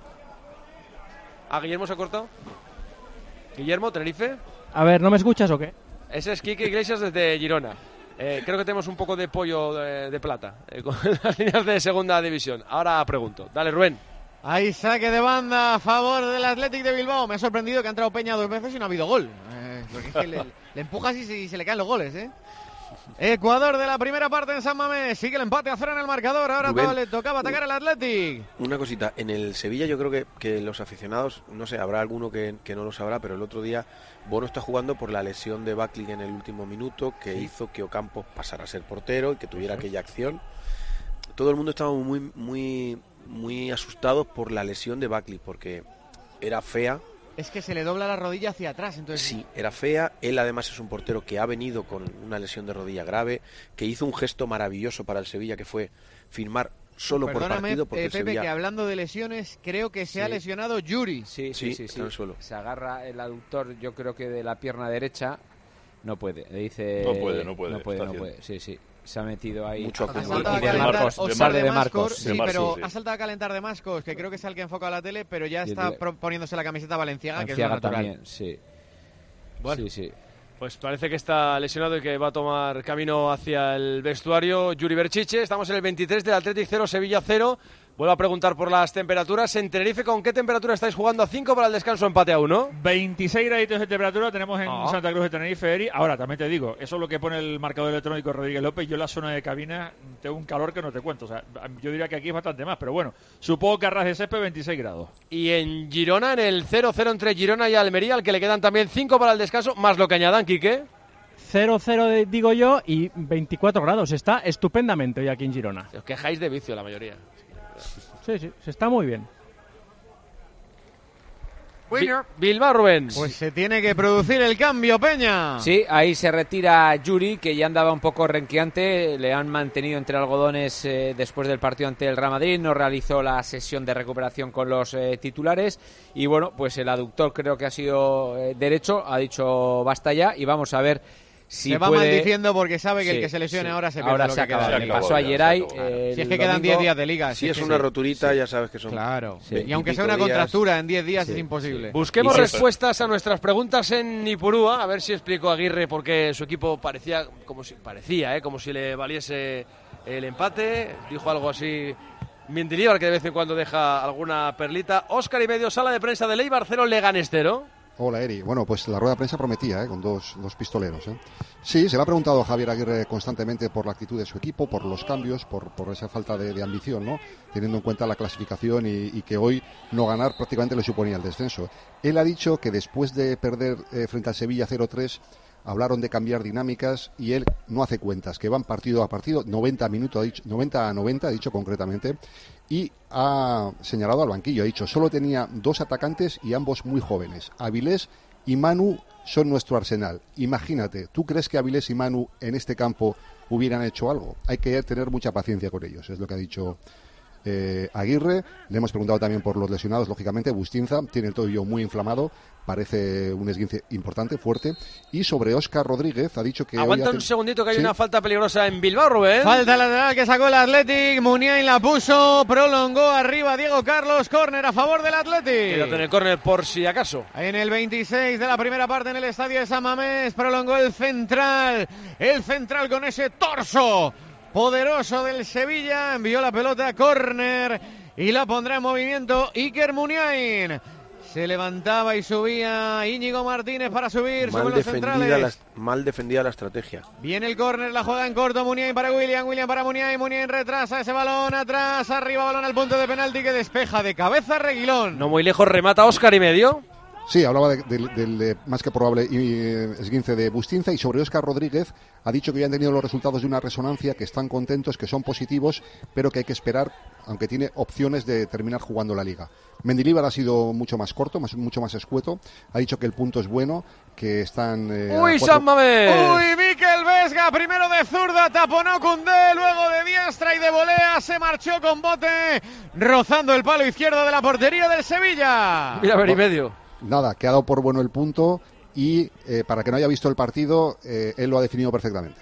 ¿A Guillermo se ha cortado? Guillermo, Tenerife. A ver, ¿no me escuchas o qué? Ese es Quique Iglesias desde Girona. Eh, creo que tenemos un poco de pollo de, de plata eh, con las líneas de segunda división. Ahora pregunto. Dale, Rubén. Hay saque de banda a favor del Athletic de Bilbao. Me ha sorprendido que ha entrado Peña dos veces y no ha habido gol. Eh, porque es que le, le empujas y se, y se le caen los goles, ¿eh? Ecuador de la primera parte en San Mamés. Sigue el empate a cero en el marcador. Ahora Rubén. todo le tocaba atacar al Athletic. Una cosita, en el Sevilla yo creo que, que los aficionados, no sé, habrá alguno que, que no lo sabrá, pero el otro día Bono está jugando por la lesión de Buckley en el último minuto que hizo que Ocampos pasara a ser portero y que tuviera aquella acción. Todo el mundo estaba muy muy muy asustados por la lesión de Buckley porque era fea. Es que se le dobla la rodilla hacia atrás, entonces... Sí, era fea. Él además es un portero que ha venido con una lesión de rodilla grave, que hizo un gesto maravilloso para el Sevilla, que fue firmar solo por Perdóname, partido porque eh, el Pepe, Sevilla... que hablando de lesiones, creo que se ha Sí. lesionado Yuri. Sí, Sí, sí, sí, está sí. en el suelo. Se agarra el aductor, yo creo que de la pierna derecha. No puede, le dice... No puede, no puede, No puede, está no haciendo. puede, sí, sí. Se ha metido ahí. Mucho Ha acumulado. saltado a Y de calentar Marcos, Oscar Oscar de de Marcos, Marcos. sí, De Marcos, pero sí. ha saltado a calentar de Marcos, que creo que es el que ha enfocado la tele, pero ya Y está de- pro- poniéndose la camiseta Valenciaga, que es lo Anciaga natural. también, sí. Bueno. Sí, sí. Pues parece que está lesionado y que va a tomar camino hacia el vestuario Yuri Berchiche. Estamos en el veintitrés del Athletic cero, Sevilla cero. Vuelvo a preguntar por las temperaturas. En Tenerife, ¿con qué temperatura estáis jugando? A cinco para el descanso, empate a uno. veintiséis graditos de temperatura tenemos en Ah. Santa Cruz de Tenerife, Eri. Ahora, también te digo, eso es lo que pone el marcador electrónico Rodríguez López. Yo en la zona de cabina tengo un calor que no te cuento. O sea, yo diría que aquí es bastante más, pero bueno, supongo que a ras de césped veintiséis grados. Y en Girona, en el cero cero entre Girona y Almería, al que le quedan también cinco para el descanso, más lo que añadan, Quique. cero cero de- digo yo y veinticuatro grados. Está estupendamente hoy aquí en Girona. Os quejáis de vicio la mayoría. Sí, sí, se está muy bien. Bi- Bilbao, Rubén. Pues se tiene que producir el cambio, Peña. Sí, ahí se retira Yuri, que ya andaba un poco renqueante. Le han mantenido entre algodones eh, después del partido ante el Real Madrid. No realizó la sesión de recuperación con los eh, titulares. Y bueno, pues el aductor creo que ha sido eh, derecho. Ha dicho basta ya. Y vamos a ver Si se va puede... maldiciendo porque sabe que sí, el que se lesione sí. ahora se pierde ahora lo se que acaba. queda. Le pasó a Yeray. Eh, si es que quedan diez días de liga. Si es que una sí. roturita, sí. ya sabes que son. Claro. Sí. Y aunque sea pico una días. contractura, en diez días Sí, es imposible. sí. Busquemos Y sí, respuestas a nuestras preguntas en Nipurúa, a ver si explico a Aguirre por qué su equipo parecía como si parecía, ¿eh? como si le valiese el empate. Dijo algo así Mendilibar, que de vez en cuando deja alguna perlita. Óscar y medio, sala de prensa de Eibar cero, Leganés cero. Hola, Eri. Bueno, pues la rueda de prensa prometía, ¿eh? Con dos, dos pistoleros. ¿eh? Sí, se le ha preguntado a Javier Aguirre constantemente por la actitud de su equipo, por los cambios, por, por esa falta de, de ambición, ¿no? Teniendo en cuenta la clasificación y, y que hoy no ganar prácticamente le suponía el descenso. Él ha dicho que después de perder eh, frente al Sevilla cero tres, hablaron de cambiar dinámicas y él no hace cuentas, que van partido a partido, noventa minutos, ha dicho, noventa a noventa, ha dicho concretamente, y ha señalado al banquillo, ha dicho, solo tenía dos atacantes y ambos muy jóvenes. Avilés y Manu son nuestro arsenal. Imagínate, ¿tú crees que Avilés y Manu en este campo hubieran hecho algo? Hay que tener mucha paciencia con ellos, es lo que ha dicho eh, Aguirre. Le hemos preguntado también por los lesionados, lógicamente. Bustinza tiene el tobillo muy inflamado, parece un esguince importante, fuerte. Y sobre Óscar Rodríguez ha dicho que... Aguanta hoy hace... un segundito que hay ¿Sí? una falta peligrosa en Bilbao, Rubén. Falta lateral que sacó el Athletic, Muniain la puso, prolongó arriba Diego Carlos, córner a favor del Athletic. Quédate en el córner por si acaso. En el veintiséis de la primera parte en el estadio de San Mamés, prolongó el central, el central con ese torso poderoso del Sevilla, envió la pelota a córner y la pondrá en movimiento Iker Muniain. Se levantaba y subía Íñigo Martínez para subir Mal sobre los defendida, centrales. la, mal defendida la estrategia. Viene el córner, la juega en corto, Muniain para William, William para Muniain, Muniain retrasa ese balón atrás, arriba balón al punto de penalti que despeja de cabeza Reguilón. No muy lejos, remata Óscar y medio. Sí, hablaba del de, de, de, más que probable eh, esguince de Bustinza, y sobre Óscar Rodríguez ha dicho que ya han tenido los resultados de una resonancia, que están contentos, que son positivos, pero que hay que esperar, aunque tiene opciones de terminar jugando la Liga. Mendilibar ha sido mucho más corto, más, mucho más escueto, ha dicho que el punto es bueno, que están... Eh, ¡Uy, cuatro... San Mamés! ¡Uy, Mikel Vesga! Primero de zurda, taponó Koundé, luego de diestra y de volea, se marchó con bote, rozando el palo izquierdo de la portería del Sevilla. Mira, a ver y medio. Nada, que ha dado por bueno el punto y eh, para que no haya visto el partido, eh, él lo ha definido perfectamente.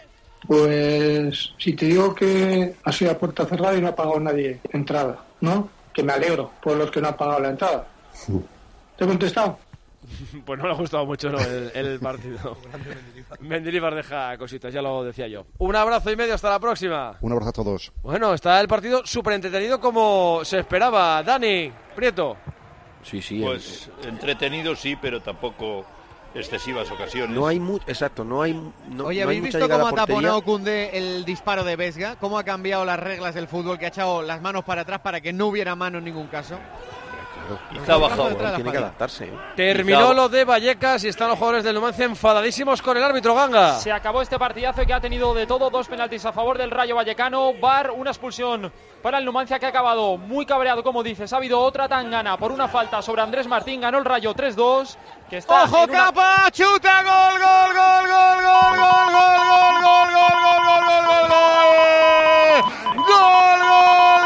Pues si te digo que ha sido a puerta cerrada y no ha pagado nadie entrada, ¿no? Que me alegro por los que no han pagado la entrada. ¿Te he contestado? Pues no le ha gustado mucho, ¿no? El, el partido. Mendilibar deja cositas, ya lo decía yo. Un abrazo y medio, hasta la próxima. Un abrazo a todos. Bueno, está el partido súper entretenido como se esperaba. Dani Prieto. Sí, sí. Pues el... entretenido sí, pero tampoco excesivas ocasiones. No hay mucho, exacto, no hay no, Oye, no ¿habéis hay mucha visto llegada cómo a ha portería? taponado Koundé el disparo de Vesga? ¿Cómo ha cambiado las reglas del fútbol? Que ha echado las manos para atrás para que no hubiera mano en ningún caso. Quizá ha bajado. Bueno, tiene que adaptarse. ¿eh? Terminó Quizá... lo de Vallecas y están los jugadores del Numancia enfadadísimos con el árbitro Ganga. Se acabó este partidazo que ha tenido de todo, dos penaltis a favor del Rayo Vallecano, V A R, una expulsión para el Numancia que ha acabado muy cabreado, como dices. Ha habido otra tangana por una falta sobre Andrés Martín, ganó el Rayo tres dos. Que está ¡Ojo, en una... Capa! ¡Chuta! ¡Gol, gol, gol, gol, gol, gol, gol, gol, gol, gol, gol, gol, gol, gol, gol! ¡Gol, gol,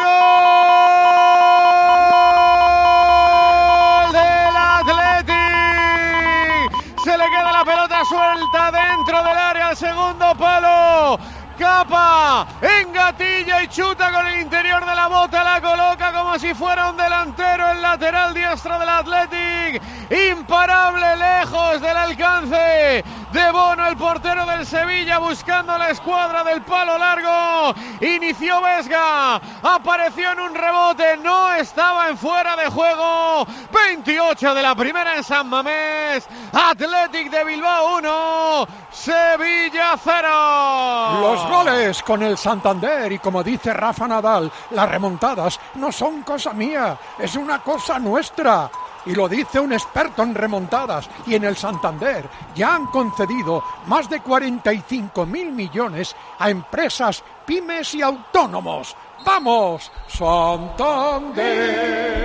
gol! ¡Del Athletic! Se le queda la pelota suelta dentro del área al segundo palo. Capa, engatilla y chuta con el interior de la bota, la coloca como si fuera un delantero, el lateral diestro del Athletic, imparable, lejos del alcance de Bono, el portero del Sevilla, buscando la escuadra del palo largo. Inició Vesga, apareció en un rebote, no estaba en fuera de juego. veintiocho de la primera en San Mamés, Athletic de Bilbao uno, Sevilla cero. Los goles con el Santander y, como dice Rafa Nadal, las remontadas no son cosa mía, es una cosa nuestra. Y lo dice un experto en remontadas. Y en el Santander ya han concedido más de cuarenta y cinco mil millones a empresas, pymes y autónomos. ¡Vamos, Santander!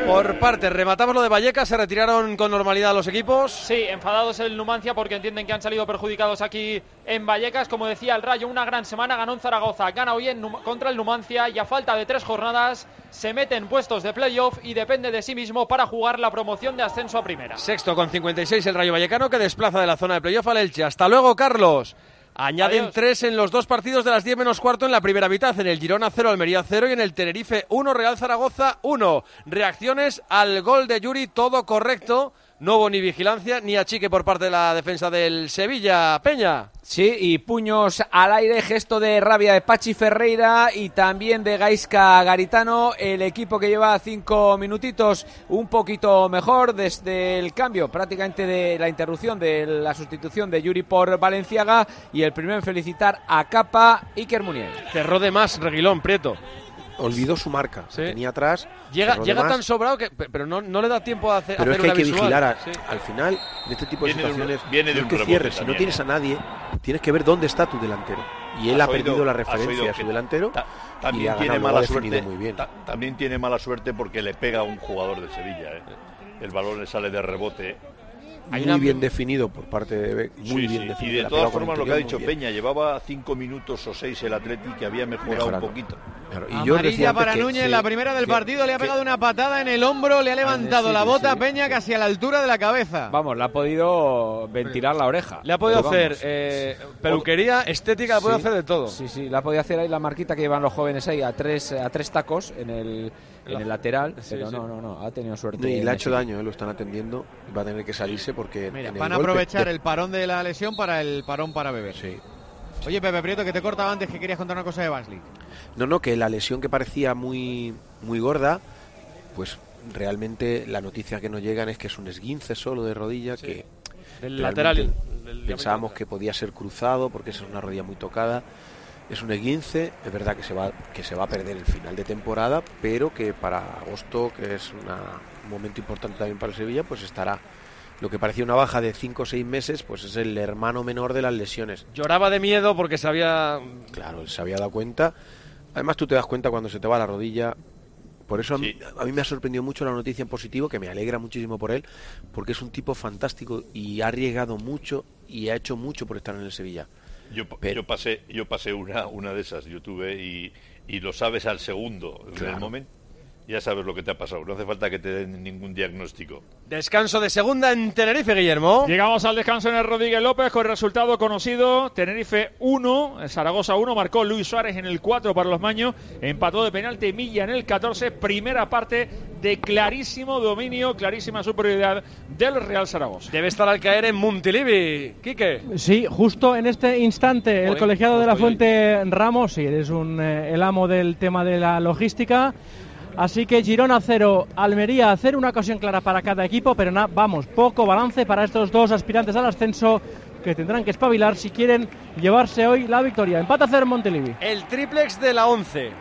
Por parte, rematamos lo de Vallecas, se retiraron con normalidad los equipos. Sí, enfadados el Numancia porque entienden que han salido perjudicados aquí en Vallecas. Como decía el Rayo, una gran semana, ganó en Zaragoza, gana hoy en Num- contra el Numancia y a falta de tres jornadas se mete en puestos de playoff y depende de sí mismo para jugar la promoción de ascenso a primera. Sexto con cincuenta y seis el Rayo Vallecano, que desplaza de la zona de playoff al Elche. Hasta luego, Carlos. Añaden Adiós. tres en los dos partidos de las diez menos cuarto en la primera mitad. En el Girona cero, Almería cero y en el Tenerife uno, Real Zaragoza uno. Reacciones al gol de Yuri, todo correcto. No hubo ni vigilancia ni achique por parte de la defensa del Sevilla. Peña. Sí, y puños al aire, gesto de rabia de Pachi Ferreira y también de Gaizka Garitano, el equipo que lleva cinco minutitos un poquito mejor desde el cambio, prácticamente de la interrupción de la sustitución de Yuri por Valenciaga, y el primero en felicitar a Capa Iker Munier. Cerró de más Reguilón, Prieto. Olvidó su marca, Sí. tenía atrás. Llega, cerró de llega más. tan sobrado que, pero no, no le da tiempo a hacer, Pero a es hacer que hay una que visual. vigilar a- Sí. al final en este tipo de Viene de un- situaciones. viene de no es un que rebote cierres, si no también, tienes ¿eh? a nadie, tienes que ver dónde está tu delantero. Y él Has ha oído- perdido la has referencia oído a su que delantero. ta- y también ha tiene ganado, lo ha mala definido suerte. muy bien. ta- también tiene mala suerte porque le pega a un jugador de Sevilla. ¿eh? El balón le sale de rebote. Muy bien definido por parte de Beck, muy Sí, bien sí. definido. Y de la todas pega con formas, lo que ha interior, dicho muy bien. Peña, llevaba cinco minutos o seis el Atleti, que había mejorado Mejorando. un poquito. Claro, y yo decía Amarilla antes para que- Núñez, sí, la primera del que- partido, le ha que- pegado una patada en el hombro, le ha levantado sí, la sí, bota sí. Peña casi a la altura de la cabeza. Vamos, le ha podido ventilar la oreja. Le ha podido Pero hacer vamos. eh, peluquería, estética, le puede Sí, hacer de todo. Sí, sí, le ha podido hacer ahí la marquita que llevan los jóvenes ahí a tres, a tres tacos en el, en el lateral, Sí, pero sí. no, no, no, ha tenido suerte. No, y en le ha ese hecho equipo. daño, eh, lo están atendiendo. Va a tener que salirse porque. Mira, en el van a golpe aprovechar de- el parón de la lesión para el parón para beber. Sí. Oye, Pepe Prieto, que te cortaba antes, que querías contar una cosa de Basley. No, no, que la lesión que parecía muy, muy gorda, pues realmente la noticia que nos llegan es que es un esguince solo de rodilla, que Del realmente lateral. del pensábamos ligamento que podía ser cruzado porque es una rodilla muy tocada. Es un esguince, es verdad que se va que se va a perder el final de temporada, pero que para agosto, que es una, un momento importante también para el Sevilla, pues estará. Lo que parecía una baja de cinco o seis meses, pues es el hermano menor de las lesiones. Lloraba de miedo porque sabía. Claro, él se había dado cuenta. Además, tú te das cuenta cuando se te va la rodilla. Por eso a mí, a mí me ha sorprendido mucho la noticia en positivo, que me alegra muchísimo por él, porque es un tipo fantástico y ha arriesgado mucho y ha hecho mucho por estar en el Sevilla. Yo, yo pasé yo pasé una, una de esas, yo tuve, y, y lo sabes al segundo. En Claro. el momento, ya sabes lo que te ha pasado. No hace falta que te den ningún diagnóstico. Descanso de segunda en Tenerife, Guillermo. Llegamos al descanso en el Rodríguez López con el resultado conocido. Tenerife uno, Zaragoza uno, marcó Luis Suárez en el cuatro para los Maños, empató de penalti Milla en el catorce, primera parte de clarísimo dominio, clarísima superioridad del Real Zaragoza. Debe estar al caer en Montilivi. Quique. Sí, justo en este instante el Joder, colegiado de la estoy Fuente Ramos, sí, eres un, eh, el amo del tema de la logística. Así que Girona cero, Almería cero, una ocasión clara para cada equipo, pero nada, vamos, poco balance para estos dos aspirantes al ascenso que tendrán que espabilar si quieren llevarse hoy la victoria. Empate a cero en Montilivi. El triplex de la once.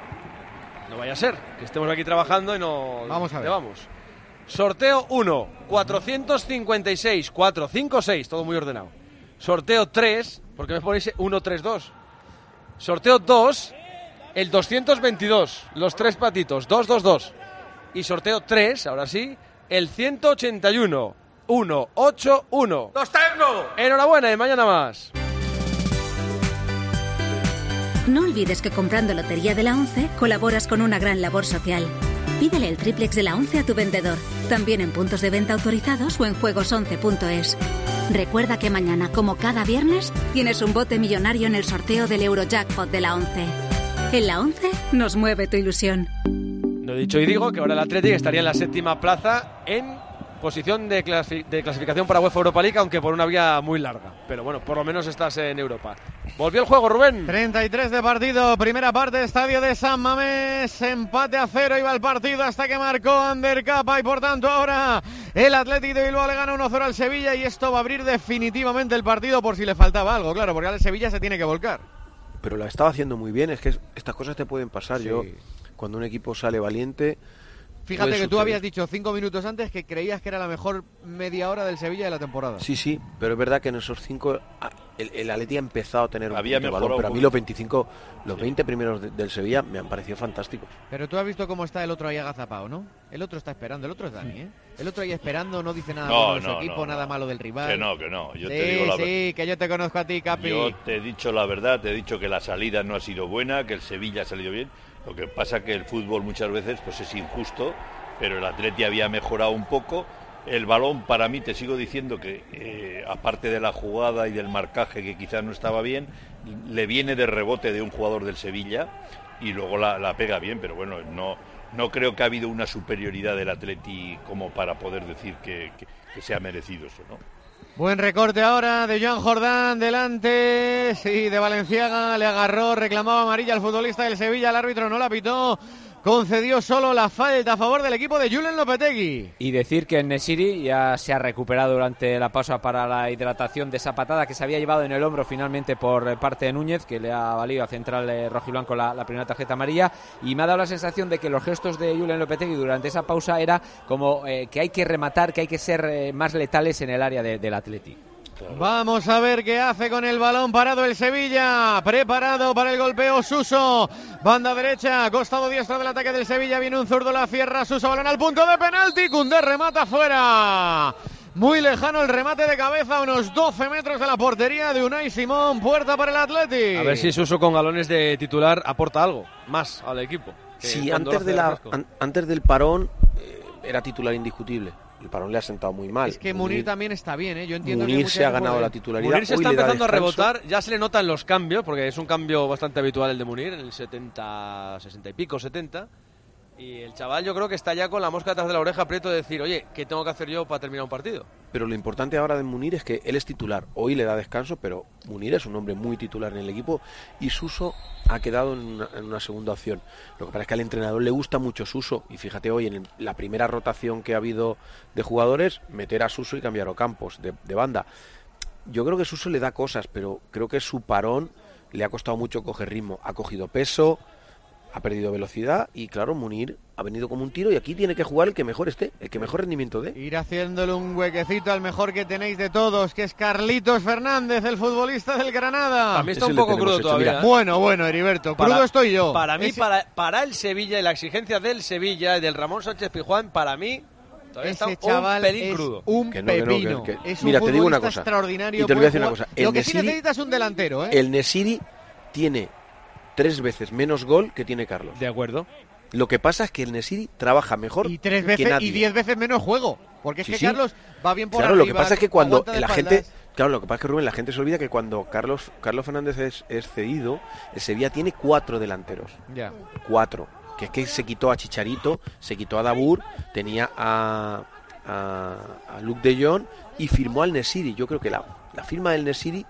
No vaya a ser que estemos aquí trabajando y no. Vamos a ver. Vamos. Sorteo uno, cuatrocientos cincuenta y seis, cuatro cinco seis, todo muy ordenado. Sorteo tres, porque me ponéis uno tres dos. Sorteo dos, el doscientos veintidós, los tres patitos, dos dos dos. Y sorteo tres, ahora sí, el ciento ochenta y uno, ciento ochenta y uno. ¡Los tengo! Enhorabuena y mañana más. No olvides que comprando Lotería de la once colaboras con una gran labor social. Pídele el triplex de la once a tu vendedor, también en puntos de venta autorizados o en juegos once punto es. Recuerda que mañana, como cada viernes, tienes un bote millonario en el sorteo del Eurojackpot de la once. En la once nos mueve tu ilusión. No he dicho y digo que ahora el Athletic estaría en la séptima plaza en posición de, clasi- de clasificación para UEFA Europa League, aunque por una vía muy larga. Pero bueno, por lo menos estás en Europa. Volvió el juego, Rubén. treinta y tres de partido, primera parte, estadio de San Mamés, empate a cero, iba el partido hasta que marcó Ander Capa y por tanto ahora el Athletic de Bilbao le gana uno cero al Sevilla y esto va a abrir definitivamente el partido por si le faltaba algo, claro, porque ahora el Sevilla se tiene que volcar. Pero lo estaba haciendo muy bien, es que estas cosas te pueden pasar. Sí. Yo, cuando un equipo sale valiente... Fíjate puede que tú suceder. habías dicho cinco minutos antes que creías que era la mejor media hora del Sevilla de la temporada. Sí, sí, pero es verdad que en esos cinco, ah, el, el Atleti ha empezado a tener un Había poquito de balón, mejorado pero a un mí poquito. los veinticinco, los Sí. veinte primeros de- del Sevilla me han parecido fantásticos. Pero tú has visto cómo está el otro ahí agazapado, ¿no? El otro está esperando, el otro es Dani, ¿eh? El otro ahí esperando, no dice nada No, malo de su no, equipo, no, nada no. malo del rival. Que no, que no. Yo sí, te digo la verdad. sí, que yo te conozco a ti, Capi. Yo te he dicho la verdad, te he dicho que la salida no ha sido buena, que el Sevilla ha salido bien. Lo que pasa que el fútbol muchas veces pues es injusto, pero el Atleti había mejorado un poco. El balón, para mí, te sigo diciendo que, eh, aparte de la jugada y del marcaje que quizás no estaba bien, le viene de rebote de un jugador del Sevilla y luego la, la pega bien, pero bueno, no, no creo que ha habido una superioridad del Atleti como para poder decir que, que, que sea merecido eso, ¿no? Buen recorte ahora de Joan Jordán, delante, sí, de Valenciaga, le agarró, reclamaba amarilla al futbolista del Sevilla, el árbitro no la pitó, concedió solo la falta a favor del equipo de Julen Lopetegui. Y decir que Nesiri ya se ha recuperado durante la pausa para la hidratación de esa patada que se había llevado en el hombro finalmente por parte de Núñez, que le ha valido a Central eh, rojiblanco la, la primera tarjeta amarilla, y me ha dado la sensación de que los gestos de Julen Lopetegui durante esa pausa era como eh, que hay que rematar, que hay que ser eh, más letales en el área de, del Atleti. Vamos a ver qué hace con el balón parado el Sevilla, preparado para el golpeo Suso, banda derecha, costado diestro del ataque del Sevilla, viene un zurdo, la cierra Suso, balón al punto de penalti, Koundé remata fuera, muy lejano el remate de cabeza, unos doce metros de la portería de Unai Simón, puerta para el Atleti. A ver si Suso con galones de titular aporta algo más al equipo. Sí, antes, de la, an, antes del parón eh, era titular indiscutible. El parón le ha sentado muy mal. Es que Munir, Munir también está bien, ¿eh? Yo entiendo Munir que se ha ganado puede... la titularidad. Munir se está empezando a rebotar, ya se le notan los cambios, porque es un cambio bastante habitual el de Munir, en el setenta, sesenta y pico, setenta. Y el chaval yo creo que está ya con la mosca atrás de la oreja, aprieto de decir, oye, ¿qué tengo que hacer yo para terminar un partido? Pero lo importante ahora de Munir es que él es titular. Hoy le da descanso, pero Munir es un hombre muy titular en el equipo y Suso ha quedado en una, en una segunda opción. Lo que pasa es que al entrenador le gusta mucho Suso y fíjate hoy en el, la primera rotación que ha habido de jugadores, meter a Suso y cambiar a Ocampos de, de banda. Yo creo que Suso le da cosas, pero creo que su parón le ha costado mucho coger ritmo. Ha cogido peso, ha perdido velocidad y claro, Munir ha venido como un tiro y aquí tiene que jugar el que mejor esté, el que mejor rendimiento dé. Ir haciéndole un huequecito al mejor que tenéis de todos, que es Carlitos Fernández, el futbolista del Granada. A mí está un poco crudo hecho, todavía. ¿eh? Bueno, bueno, Heriberto, para, crudo estoy yo. Para mí, Ese... para, para el Sevilla y la exigencia del Sevilla y del Ramón Sánchez Pizjuán, para mí todavía ese está chaval un pelín es crudo. un que no, que no, pepino. que, que... Es Mira, un te digo una cosa extraordinario. y te voy a decir una cosa. El Lo que Nesiri, sí necesitas es un delantero, ¿eh? El Nesiri tiene tres veces menos gol que tiene Carlos. De acuerdo. Lo que pasa es que el Nesiri trabaja mejor y tres veces que nadie. y diez veces menos juego, porque es sí, que sí. Carlos va bien por claro, arriba. Claro, lo que pasa es que cuando la espaldas. gente, claro, lo que pasa es que Rubén, la gente se olvida que cuando Carlos Carlos Fernández es, es cedido, el Sevilla tiene cuatro delanteros. Ya. Cuatro, que es que se quitó a Chicharito, se quitó a Dabur, tenía a a, a Luke de Jong y firmó al Nesiri. Yo creo que la, la firma del Nesiri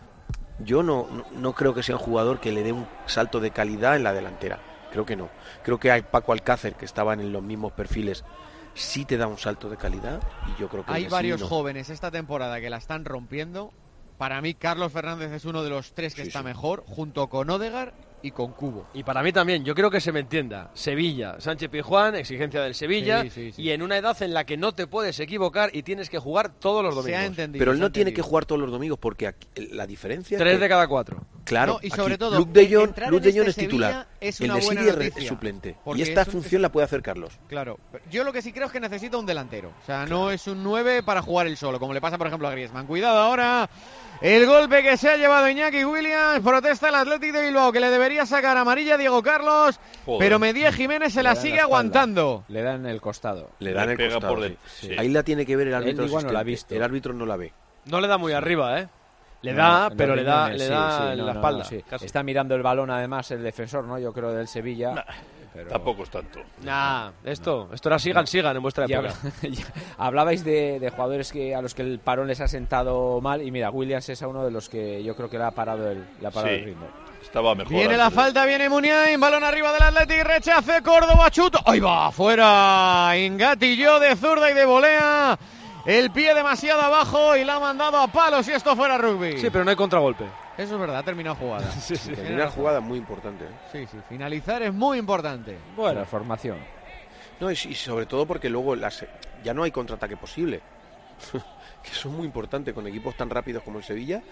yo no, no, no creo que sea un jugador que le dé un salto de calidad en la delantera. Creo que no. Creo que hay Paco Alcácer, que estaban en los mismos perfiles, sí te da un salto de calidad y yo creo que hay el varios no. jóvenes esta temporada que la están rompiendo. Para mí Carlos Fernández es uno de los tres que sí, está sí. mejor, junto con Odegaard y con Cubo. Y para mí también, yo creo que se me entienda. Sevilla, Sánchez Pizjuán, exigencia del Sevilla, sí, sí, sí. y en una edad en la que no te puedes equivocar y tienes que jugar todos los domingos. Se ha entendido, Pero él se no ha tiene entendido. que jugar todos los domingos porque aquí, la diferencia Tres es que, de cada cuatro. Claro, no, y sobre aquí todo, Luke de Jong, entrar Luke en de Jong este es titular. Sevilla es el una Nesiri buena es noticia, suplente. porque Y esta es- función es- la puede hacer Carlos. Claro, yo lo que sí creo es que necesita un delantero. O sea, no es un nueve para jugar él solo, como le pasa por ejemplo a Griezmann. Cuidado ahora, el golpe que se ha llevado Iñaki Williams, protesta el Athletic de Bilbao, que le debería sacar amarilla a Diego Carlos, Joder. pero Medía Jiménez se Le la da en sigue la espalda. aguantando. Le dan el costado. Le dan Le el pega costado, por sí. dentro, sí. Ahí la tiene que ver el Él árbitro igual no la ha asistente. visto. El árbitro no la ve. No le da muy arriba, ¿eh? Le No, da, en pero los le da, riñones, le sí, da sí, en no, la no, espalda. no, sí. casi. Está mirando el balón además el defensor, ¿no? Yo creo del Sevilla. Nah, pero... Tampoco es tanto. Nah, esto, esto era sigan, sigan en vuestra Y época. habla- ya- hablabais de, de jugadores que a los que el parón les ha sentado mal y mira, Williams es a uno de los que yo creo que le ha parado el, le ha parado Sí. el ritmo. Estaba mejor. Viene la antes. falta, viene Muniain, balón arriba del Athletic, rechace, Córdoba, chuto. ¡Ahí va! Fuera. Engatilló de zurda y de volea. El pie demasiado abajo y la ha mandado a palos si esto fuera rugby. Sí, pero no hay contragolpe. Eso es verdad, ha terminado jugada. Sí, sí. Tiene Terminar razón. jugada muy importante. ¿eh? Sí, sí, finalizar es muy importante. Bueno, formación. No, y, y sobre todo porque luego las, ya no hay contraataque posible. Que eso es muy importante con equipos tan rápidos como el Sevilla.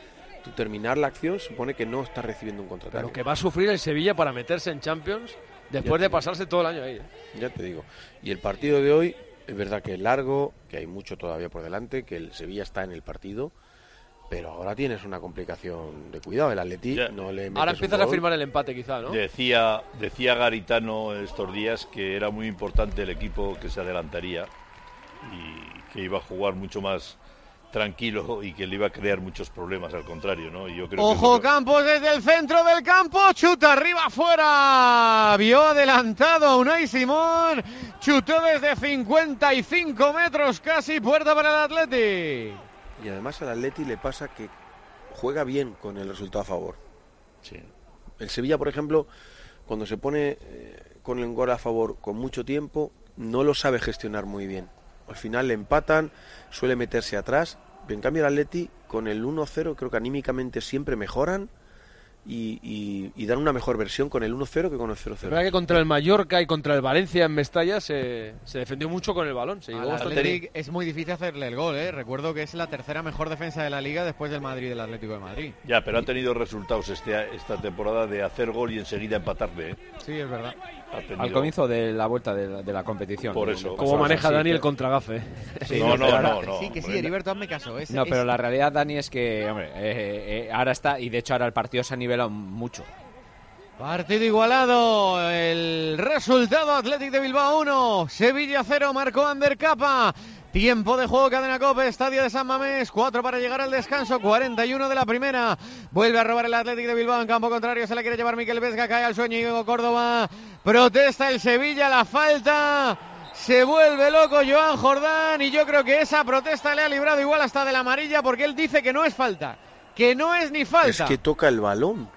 tú terminar la acción supone que no estás recibiendo un contraataque. Pero que va a sufrir el Sevilla para meterse en Champions después de pasarse todo el año ahí. ¿eh? Ya te digo. Y el partido de hoy, es verdad que es largo, que hay mucho todavía por delante, que el Sevilla está en el partido, pero ahora tienes una complicación de cuidado. El Atleti ya. no le metes Ahora un empiezas a gol. firmar el empate quizá, ¿no? Decía, decía Garitano estos días que era muy importante el equipo que se adelantaría y que iba a jugar mucho más tranquilo y que le iba a crear muchos problemas, al contrario, ¿no? Y yo creo Ojo, que... Campos desde el centro del campo, chuta arriba afuera, vio adelantado a Unai Simón, chutó desde cincuenta y cinco metros casi, puerta para el Atleti. Y además al Atleti le pasa que juega bien con el resultado a favor. Sí. El Sevilla, por ejemplo, cuando se pone eh, con el gol a favor con mucho tiempo, no lo sabe gestionar muy bien. Al final le empatan, suele meterse atrás. En cambio el Atleti con el uno cero creo que anímicamente siempre mejoran y, y, y dan una mejor versión con el uno cero que con el cero cero. Es verdad que contra el Mallorca y contra el Valencia en Mestalla se, se defendió mucho con el balón. Se llegó Al bastante Athletic bien. es muy difícil hacerle el gol, ¿eh? Recuerdo que es la tercera mejor defensa de la Liga después del Madrid y del Atlético de Madrid. Ya, pero ha tenido resultados este, esta temporada de hacer gol y enseguida empatarle, ¿eh? Sí, es verdad. Ha tenido... Al comienzo de la vuelta de la, de la competición. Por eso. Cómo maneja Dani el contragafe. Sí, no, no, pero no, ahora- no. Sí, que sí, Bueno. Heriberto, hazme caso. Es, No, pero es- la realidad, Dani, es que hombre, eh, eh, ahora está, y de hecho ahora el partido se ha nivelado mucho. Partido igualado, el resultado: Athletic de Bilbao uno, Sevilla cero, marcó Ander Capa. Tiempo de juego, Cadena Cope, Estadio de San Mamés, cuatro para llegar al descanso, cuarenta y uno de la primera. Vuelve a robar el Athletic de Bilbao en campo contrario, se la quiere llevar Miquel Vesga, cae al sueño Diego Córdoba. Protesta el Sevilla, la falta. Se vuelve loco Joan Jordán y yo creo que esa protesta le ha librado igual hasta de la amarilla porque él dice que no es falta, que no es ni falta. Es que toca el balón.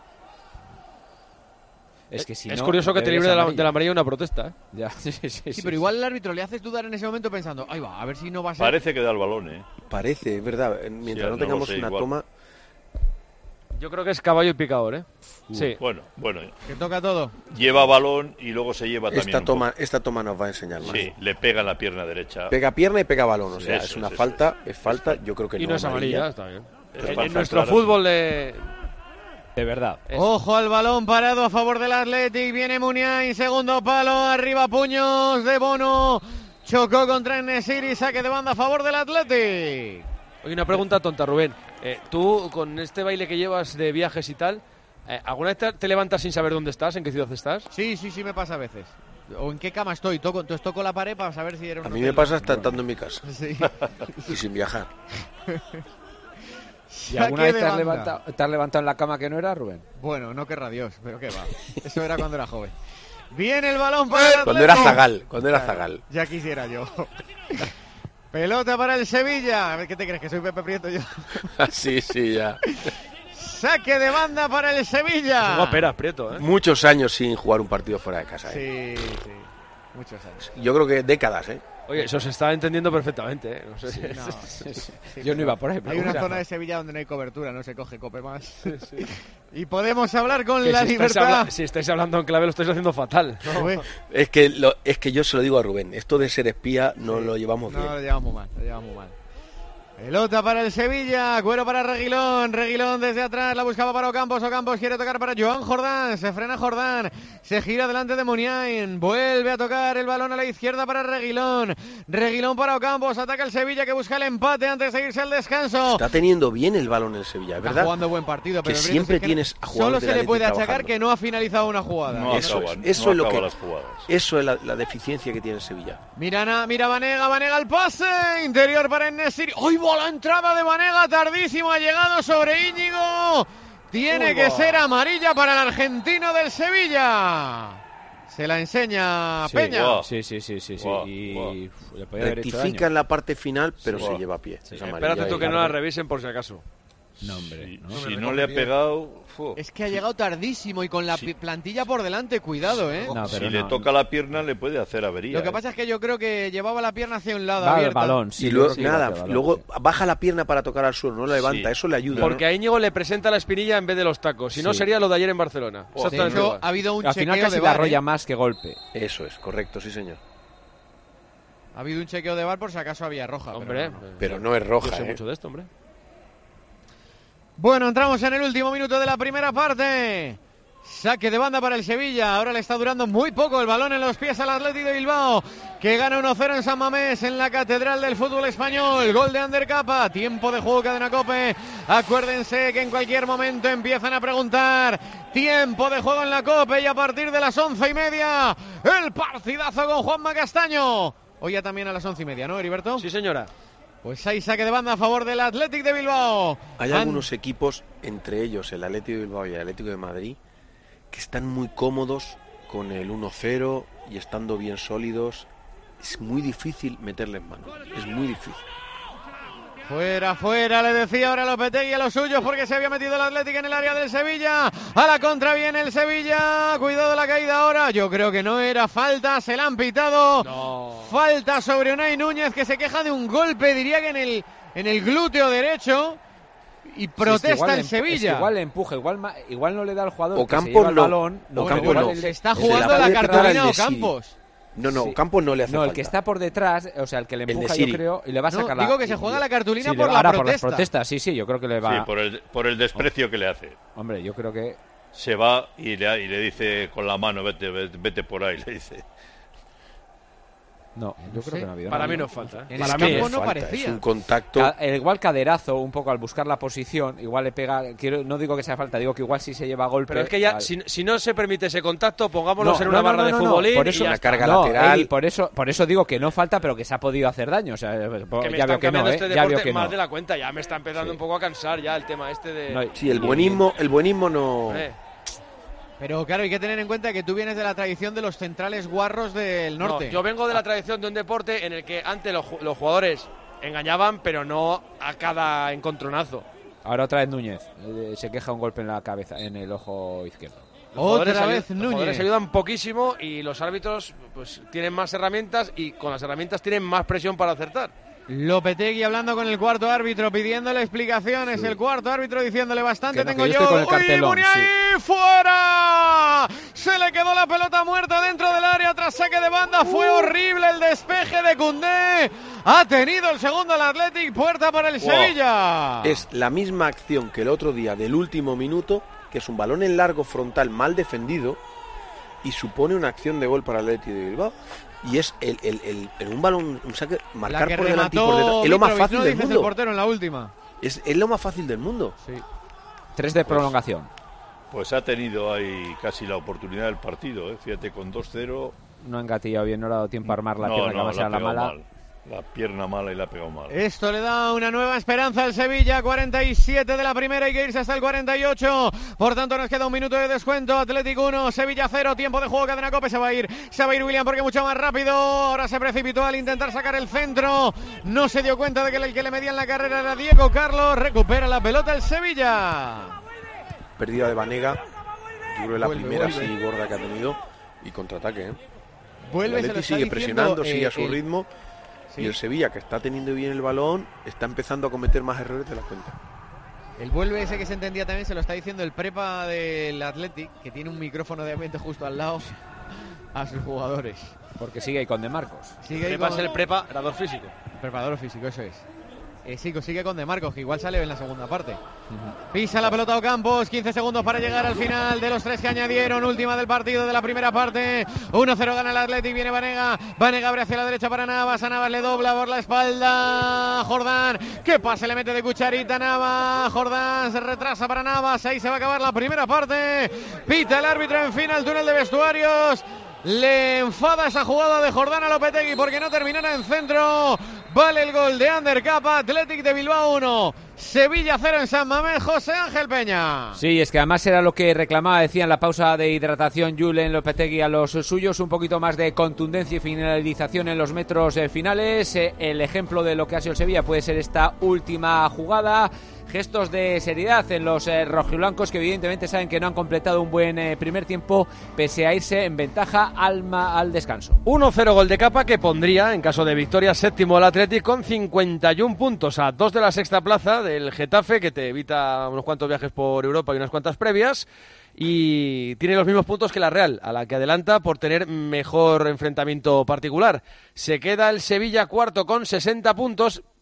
Es que si es no, curioso que te debería libre ser de la, amarilla. de la amarilla una protesta. ¿eh? Ya, sí, sí, sí, Sí, pero igual el árbitro le haces dudar en ese momento pensando, ahí va, a ver si no va a ser. Parece que da el balón, ¿eh? Parece, es verdad. Mientras Sí, no no tengamos lo sé, una igual. toma... Yo creo que es caballo y picador, ¿eh? Sí. Bueno, bueno. Que toca todo. Lleva balón y luego se lleva también Esta un toma, poco. esta toma nos va a enseñar más. Sí, le pega en la pierna derecha. Pega pierna y pega balón, o Sí, sea, eso es una es, eso falta, es falta, yo creo que Y no, no es amarilla, está bien. Es En, falta en nuestro clara, fútbol de... De verdad. Ojo al balón parado a favor del Athletic. Viene Muniain, segundo palo, arriba puños de Bono. Chocó contra Enesiri, saque de banda a favor del Athletic. Oye, una pregunta tonta, Rubén. Eh, tú, con este baile que llevas de viajes y tal, eh, ¿alguna vez te, te levantas sin saber dónde estás, en qué ciudad estás? Sí, sí, sí me pasa a veces. O en qué cama estoy. Toco, entonces toco la pared para saber si era un A mí hotel. me pasa hasta estando en mi casa Sí. y sin viajar. ¿Y alguna Saque vez de te has, banda. levantado, te has levantado en la cama que no era, Rubén? Bueno, no querrá Dios, pero qué va. Eso era cuando era joven. Viene el balón para el Cuando era Athletic. zagal, cuando era zagal. Ya quisiera yo. Pelota para el Sevilla. A ver, ¿qué te crees? ¿Que soy Pepe Prieto yo? Sí, sí, ya. Saque de banda para el Sevilla. No operas, Prieto, ¿eh? Muchos años sin jugar un partido fuera de casa, ¿eh? Sí, sí. Muchos años. Yo creo que décadas, ¿eh? Oye, eso se está entendiendo perfectamente, ¿eh? No sé. Sí, no, sí, sí, Yo no iba por ahí. Hay pero una bueno. zona de Sevilla donde no hay cobertura, no se coge cope más. Y podemos hablar con Que la si, estáis libertad. habla- si estáis hablando en clave lo estáis haciendo fatal. Ué, Es que, lo, es que yo se lo digo a Rubén, esto de ser espía no lo llevamos No, bien. lo llevamos mal, lo llevamos mal. Pelota para el Sevilla, cuero para Reguilón, Reguilón desde atrás, la buscaba para Ocampos, Ocampos quiere tocar para Joan Jordán, se frena Jordán, se gira delante de Muniain, vuelve a tocar el balón a la izquierda para Reguilón, Reguilón para Ocampos, ataca el Sevilla que busca el empate antes de irse al descanso. Está teniendo bien el balón el Sevilla, es Está verdad. jugando buen partido, que pero Brito, siempre si es que tienes a solo jugadores se del le puede Athletic achacar trabajando. que no ha finalizado una jugada. No Eso acaban, es, eso no es lo acaba que las jugadas. eso es la, la deficiencia que tiene el Sevilla. Mira, na- mira Vanega, Vanega el pase, interior para Enesiri. ¡Ay, va la entrada de Vanega! Tardísimo, ha llegado sobre Íñigo. Tiene Uy, que va. ser amarilla para el argentino del Sevilla. Se la enseña Sí, Peña. guau. Sí, sí, sí, sí. sí. Guau, y guau. uf, le podía haber hecho Rectifica daño. en la parte final, pero Sí. se Buah. lleva a pie. Sí. Es amarilla Espérate tú y- que no la revisen por si acaso. No, hombre. Si, no. si no le ha pegado, fu, Es que ha llegado tardísimo y con la Sí. pi- plantilla por delante, cuidado, ¿eh. No, si pero le no. toca la pierna le puede hacer avería. Lo que ¿eh? pasa es que yo creo que llevaba la pierna hacia un lado Va al abierta. balón, sí. y yo luego, creo que iba nada, hacia el balón, luego sí. baja la pierna para tocar al suelo, no la levanta, Sí. eso le ayuda. Porque a Íñigo le presenta la espinilla en vez de los tacos. Si no, Sí. sería lo de ayer en Barcelona. Buah. De Exactamente hecho, igual. ha habido un Al chequeo final casi de la V A R, arrolla ¿eh? más que golpe. Eso es, correcto, sí señor. Ha habido un chequeo de V A R por si acaso había roja. Hombre, pero no. Pero no es roja, yo sé ¿eh? mucho de esto, hombre. Bueno, entramos en el último minuto de la primera parte. Saque de banda para el Sevilla. Ahora le está durando muy poco el balón en los pies al Athletic de Bilbao, que gana uno cero en San Mamés, en la catedral del fútbol español. Gol de Ander Capa. Tiempo de juego, Cadena COPE. Acuérdense que en cualquier momento empiezan a preguntar. Tiempo de juego en la COPE, y a partir de las once y media el partidazo con Juanma Castaño. Hoy ya también a las once y media, ¿no, Heriberto? Sí, señora. Pues hay saque de banda a favor del Athletic de Bilbao. Hay Han... algunos equipos, entre ellos el Athletic de Bilbao y el Atlético de Madrid, que están muy cómodos con el uno cero y estando bien sólidos. Es muy difícil meterles mano, es muy difícil. Fuera, fuera, le decía ahora Lopetegui a los suyos, porque se había metido el Athletic en el área del Sevilla. A la contra viene el Sevilla. Cuidado la caída ahora. Yo creo que no era falta, se la han pitado. No. Falta sobre Unai Núñez, que se queja de un golpe, diría que en el, en el glúteo derecho. Y protesta sí, es el Sevilla. Es que igual le empuja, igual, igual no le da al jugador o que Campos se lleva el no. balón. No, o Campos no. Se está jugando la, la cartulina o Campos. No, no, sí. Campos no le hace no, falta. el que está por detrás, o sea, el que le empuja, yo creo, y le va a sacar no, la... Digo que se juega la cartulina sí, por va, la ahora, protesta. por las protestas, sí, sí, yo creo que le va... Sí, por el, por el desprecio que le hace. Hombre, yo creo que... Se va y le, y le dice con la mano, vete, vete, vete por ahí, le dice... No, yo creo sí. que no ha habido. Para nada. mí no falta. ¿eh? En Para el mí campo es no falta, parecía. Es un contacto. Ca igual caderazo, un poco al buscar la posición, igual le pega. Quiero, no digo que sea falta, digo que igual sí se lleva golpe. Pero es que ya, al... si, si no se permite ese contacto, pongámoslo no, en una no, barra no, no, de no, futbolín. Por eso, y una está. carga no, lateral. Ey, por eso, por eso digo que no falta, pero que se ha podido hacer daño. O sea, que me ya están veo que no, este ¿eh? Ya veo que más no. de la cuenta. Ya me está empezando sí. un poco a cansar ya el tema este de. No, sí, el buenismo, el buenismo no. Eh. Pero claro, hay que tener en cuenta que tú vienes de la tradición de los centrales guarros del norte. No, yo vengo de la tradición de un deporte en el que antes los, los jugadores engañaban, pero no a cada encontronazo. Ahora otra vez Núñez. Eh, se queja un golpe en la cabeza, en el ojo izquierdo. Otra vez Núñez. Los Núñez. jugadores ayudan poquísimo y los árbitros pues tienen más herramientas y con las herramientas tienen más presión para acertar. Lopetegui hablando con el cuarto árbitro, pidiéndole explicaciones. Sí. El cuarto árbitro diciéndole bastante no, tengo yo. yo. Con el cartelón, ¡Uy, sí. ¡Fuera! Se le quedó la pelota muerta dentro del área tras saque de banda. Fue uh. horrible el despeje de Koundé. Ha tenido el segundo el Athletic. Puerta para el wow. Sevilla. Es la misma acción que el otro día del último minuto, que es un balón en largo frontal mal defendido y supone una acción de gol para el Athletic de Bilbao. Y es el, el, el, el un balón, un saque, marcar por delante y por detrás. Es lo más fácil no del mundo. El portero en la última. Es, es lo más fácil del mundo. Sí. Tres de prolongación. Pues, pues ha tenido ahí casi la oportunidad del partido, ¿eh? Fíjate, con dos cero. No ha engatillado bien, no le ha dado tiempo a armar la no, pierna, no, que va a ser la mala. Mal. La pierna mala y la pegó mal. Esto le da una nueva esperanza al Sevilla. cuarenta y siete de la primera, hay que irse hasta el cuarenta y ocho. Por tanto, nos queda un minuto de descuento. Atlético uno, Sevilla cero. Tiempo de juego, Cadena COPE. Se va a ir, se va a ir William porque mucho más rápido. Ahora se precipitó al intentar sacar el centro. No se dio cuenta de que el que le medía en la carrera era Diego Carlos. Recupera la pelota el Sevilla. Pérdida de Banega. Yo creo que la vuelve, primera vuelve. sí gorda que ha tenido. Y contraataque, ¿eh? Vuelve, el Atleti sigue diciendo, presionando, eh, sigue a su el... ritmo. Sí. Y el Sevilla, que está teniendo bien el balón, está empezando a cometer más errores de la cuenta. El vuelve ese que se entendía también se lo está diciendo el prepa del Athletic, que tiene un micrófono de ambiente justo al lado a sus jugadores. Porque sigue ahí con De Marcos. Sigue ahí con... el preparador físico. Preparador físico, eso es. Eh, sí, sigue con De Marcos, que igual sale en la segunda parte. Uh-huh. Pisa la pelota Ocampos, quince segundos para llegar al final de los tres que añadieron. Última del partido de la primera parte. uno cero gana el Athletic, viene Banega. Banega abre hacia la derecha para Navas. A Navas le dobla por la espalda. Jordán, ¿qué pase le mete de cucharita Navas? Jordán se retrasa para Navas. Ahí se va a acabar la primera parte. Pita el árbitro en fin al túnel de vestuarios. Le enfada esa jugada de Jordán a Lopetegui porque no terminara en centro. Vale el gol de Ander Capa. Athletic de Bilbao uno, Sevilla cero en San Mamés. José Ángel Peña. Sí, es que además era lo que reclamaba, decía en la pausa de hidratación Julen Lopetegui a los suyos, un poquito más de contundencia y finalización en los metros eh, finales. Eh, el ejemplo de lo que ha sido el Sevilla puede ser esta última jugada. Gestos de seriedad en los eh, rojiblancos, que evidentemente saben que no han completado un buen eh, primer tiempo, pese a irse en ventaja al, al descanso. uno cero gol de Capa, que pondría, en caso de victoria, séptimo al Athletic con cincuenta y uno puntos, a dos de la sexta plaza del Getafe, que te evita unos cuantos viajes por Europa y unas cuantas previas. Y tiene los mismos puntos que la Real, a la que adelanta por tener mejor enfrentamiento particular. Se queda el Sevilla cuarto con sesenta puntos.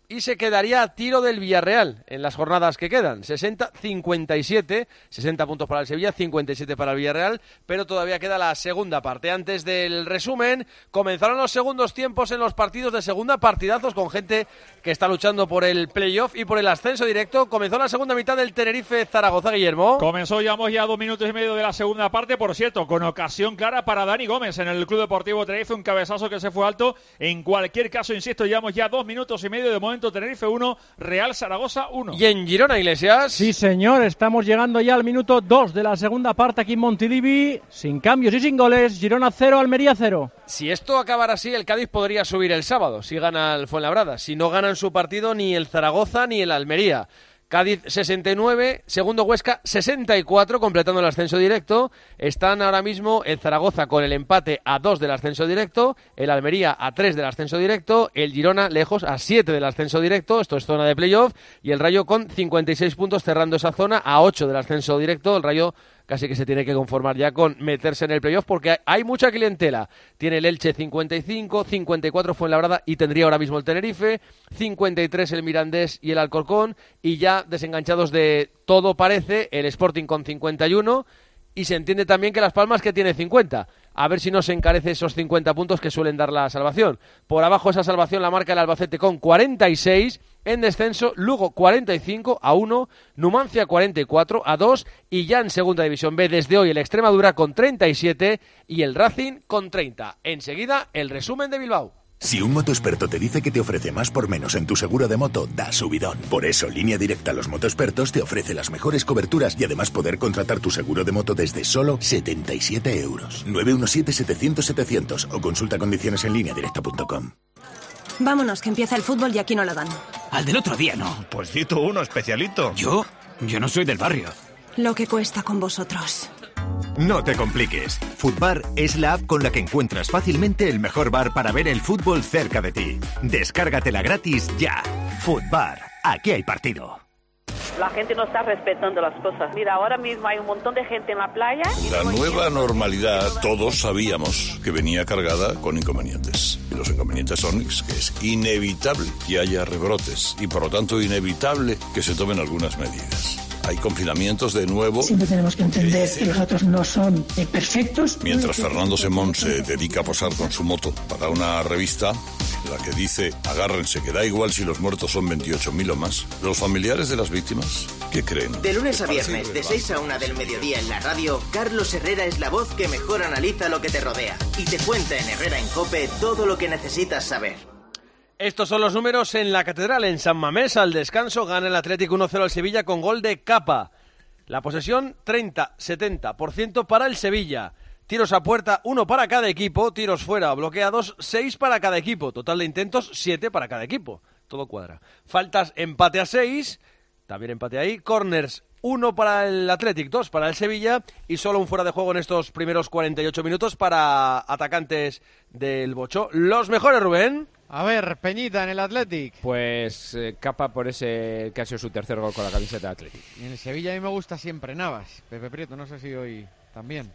y se quedaría a tiro del Villarreal en las jornadas que quedan. sesenta cincuenta y siete, sesenta puntos para el Sevilla, cincuenta y siete para el Villarreal, pero todavía queda la segunda parte. Antes del resumen, comenzaron los segundos tiempos en los partidos de segunda, partidazos con gente que está luchando por el playoff y por el ascenso directo. Comenzó la segunda mitad del Tenerife-Zaragoza, Guillermo. Comenzó, llevamos ya dos minutos y medio de la segunda parte, por cierto, con ocasión clara para Dani Gómez en el Club Deportivo Tenerife, un cabezazo que se fue alto. En cualquier caso, insisto, llevamos ya dos minutos y medio de momento. Tenerife uno, Real Zaragoza uno. ¿Y en Girona, Iglesias? Sí, señor, estamos llegando ya al minuto dos de la segunda parte aquí en Montilivi, sin cambios y sin goles. Girona cero, Almería cero. Si esto acabara así, el Cádiz podría subir el sábado, si gana el Fuenlabrada. Si no ganan su partido ni el Zaragoza ni el Almería. Cádiz sesenta y nueve, segundo Huesca sesenta y cuatro, completando el ascenso directo. Están ahora mismo el Zaragoza con el empate a dos del ascenso directo, el Almería a tres del ascenso directo, el Girona lejos a siete del ascenso directo, esto es zona de playoff, y el Rayo con cincuenta y seis puntos cerrando esa zona a ocho del ascenso directo. El Rayo casi que se tiene que conformar ya con meterse en el playoff porque hay mucha clientela. Tiene el Elche cincuenta y cinco, cincuenta y cuatro Fuenlabrada y tendría ahora mismo el Tenerife, cincuenta y tres el Mirandés y el Alcorcón, y ya desenganchados de todo parece el Sporting con cincuenta y uno, y se entiende también que Las Palmas que tiene cincuenta. A ver si no se encarece esos cincuenta puntos que suelen dar la salvación. Por abajo esa salvación la marca el Albacete con cuarenta y seis, en descenso Lugo cuarenta y cinco a uno, Numancia cuarenta y cuatro a dos, y ya en Segunda División B desde hoy el Extremadura con treinta y siete y el Racing con treinta. Enseguida el resumen de Bilbao. Si un motoexperto te dice que te ofrece más por menos en tu seguro de moto, da subidón. Por eso, Línea Directa Los Motoexpertos te ofrece las mejores coberturas y además poder contratar tu seguro de moto desde solo setenta y siete euros. nueve uno siete, setecientos, setecientos o consulta condiciones en línea directa punto com. Vámonos, que empieza el fútbol y aquí no la dan. Al del otro día no. Pues di tú uno, especialito. ¿Yo? Yo no soy del barrio. Lo que cuesta con vosotros. No te compliques. Futbar es la app con la que encuentras fácilmente el mejor bar para ver el fútbol cerca de ti. Descárgatela gratis ya. Futbar. Aquí hay partido. La gente no está respetando las cosas. Mira, ahora mismo hay un montón de gente en la playa. La nueva normalidad, todos sabíamos que venía cargada con inconvenientes. Y los inconvenientes son que es inevitable que haya rebrotes y por lo tanto inevitable que se tomen algunas medidas. Hay confinamientos de nuevo. Siempre tenemos que entender que los otros no son eh, perfectos. Mientras Fernando Simón se dedica a posar con su moto para una revista, la que dice, agárrense, que da igual si los muertos son veintiocho mil o más. Los familiares de las víctimas, ¿qué creen? De lunes a viernes, de seis a una del mediodía en la radio, Carlos Herrera es la voz que mejor analiza lo que te rodea y te cuenta en Herrera en COPE todo lo que necesitas saber. Estos son los números en la Catedral. En San Mamés, al descanso, gana el Atlético uno cero al Sevilla con gol de Capa. La posesión, treinta setenta por ciento para el Sevilla. Tiros a puerta, uno para cada equipo. Tiros fuera o bloqueados, seis para cada equipo. Total de intentos, siete para cada equipo. Todo cuadra. Faltas, empate a seis. También empate ahí. Corners, uno para el Athletic, dos para el Sevilla. Y solo un fuera de juego en estos primeros cuarenta y ocho minutos para atacantes del Bochó. Los mejores, Rubén. A ver, Peñita en el Athletic. Pues eh, Capa por ese que ha sido su tercer gol con la camiseta de Athletic. Y en el Sevilla a mí me gusta siempre Navas. Pepe Prieto, no sé si hoy también.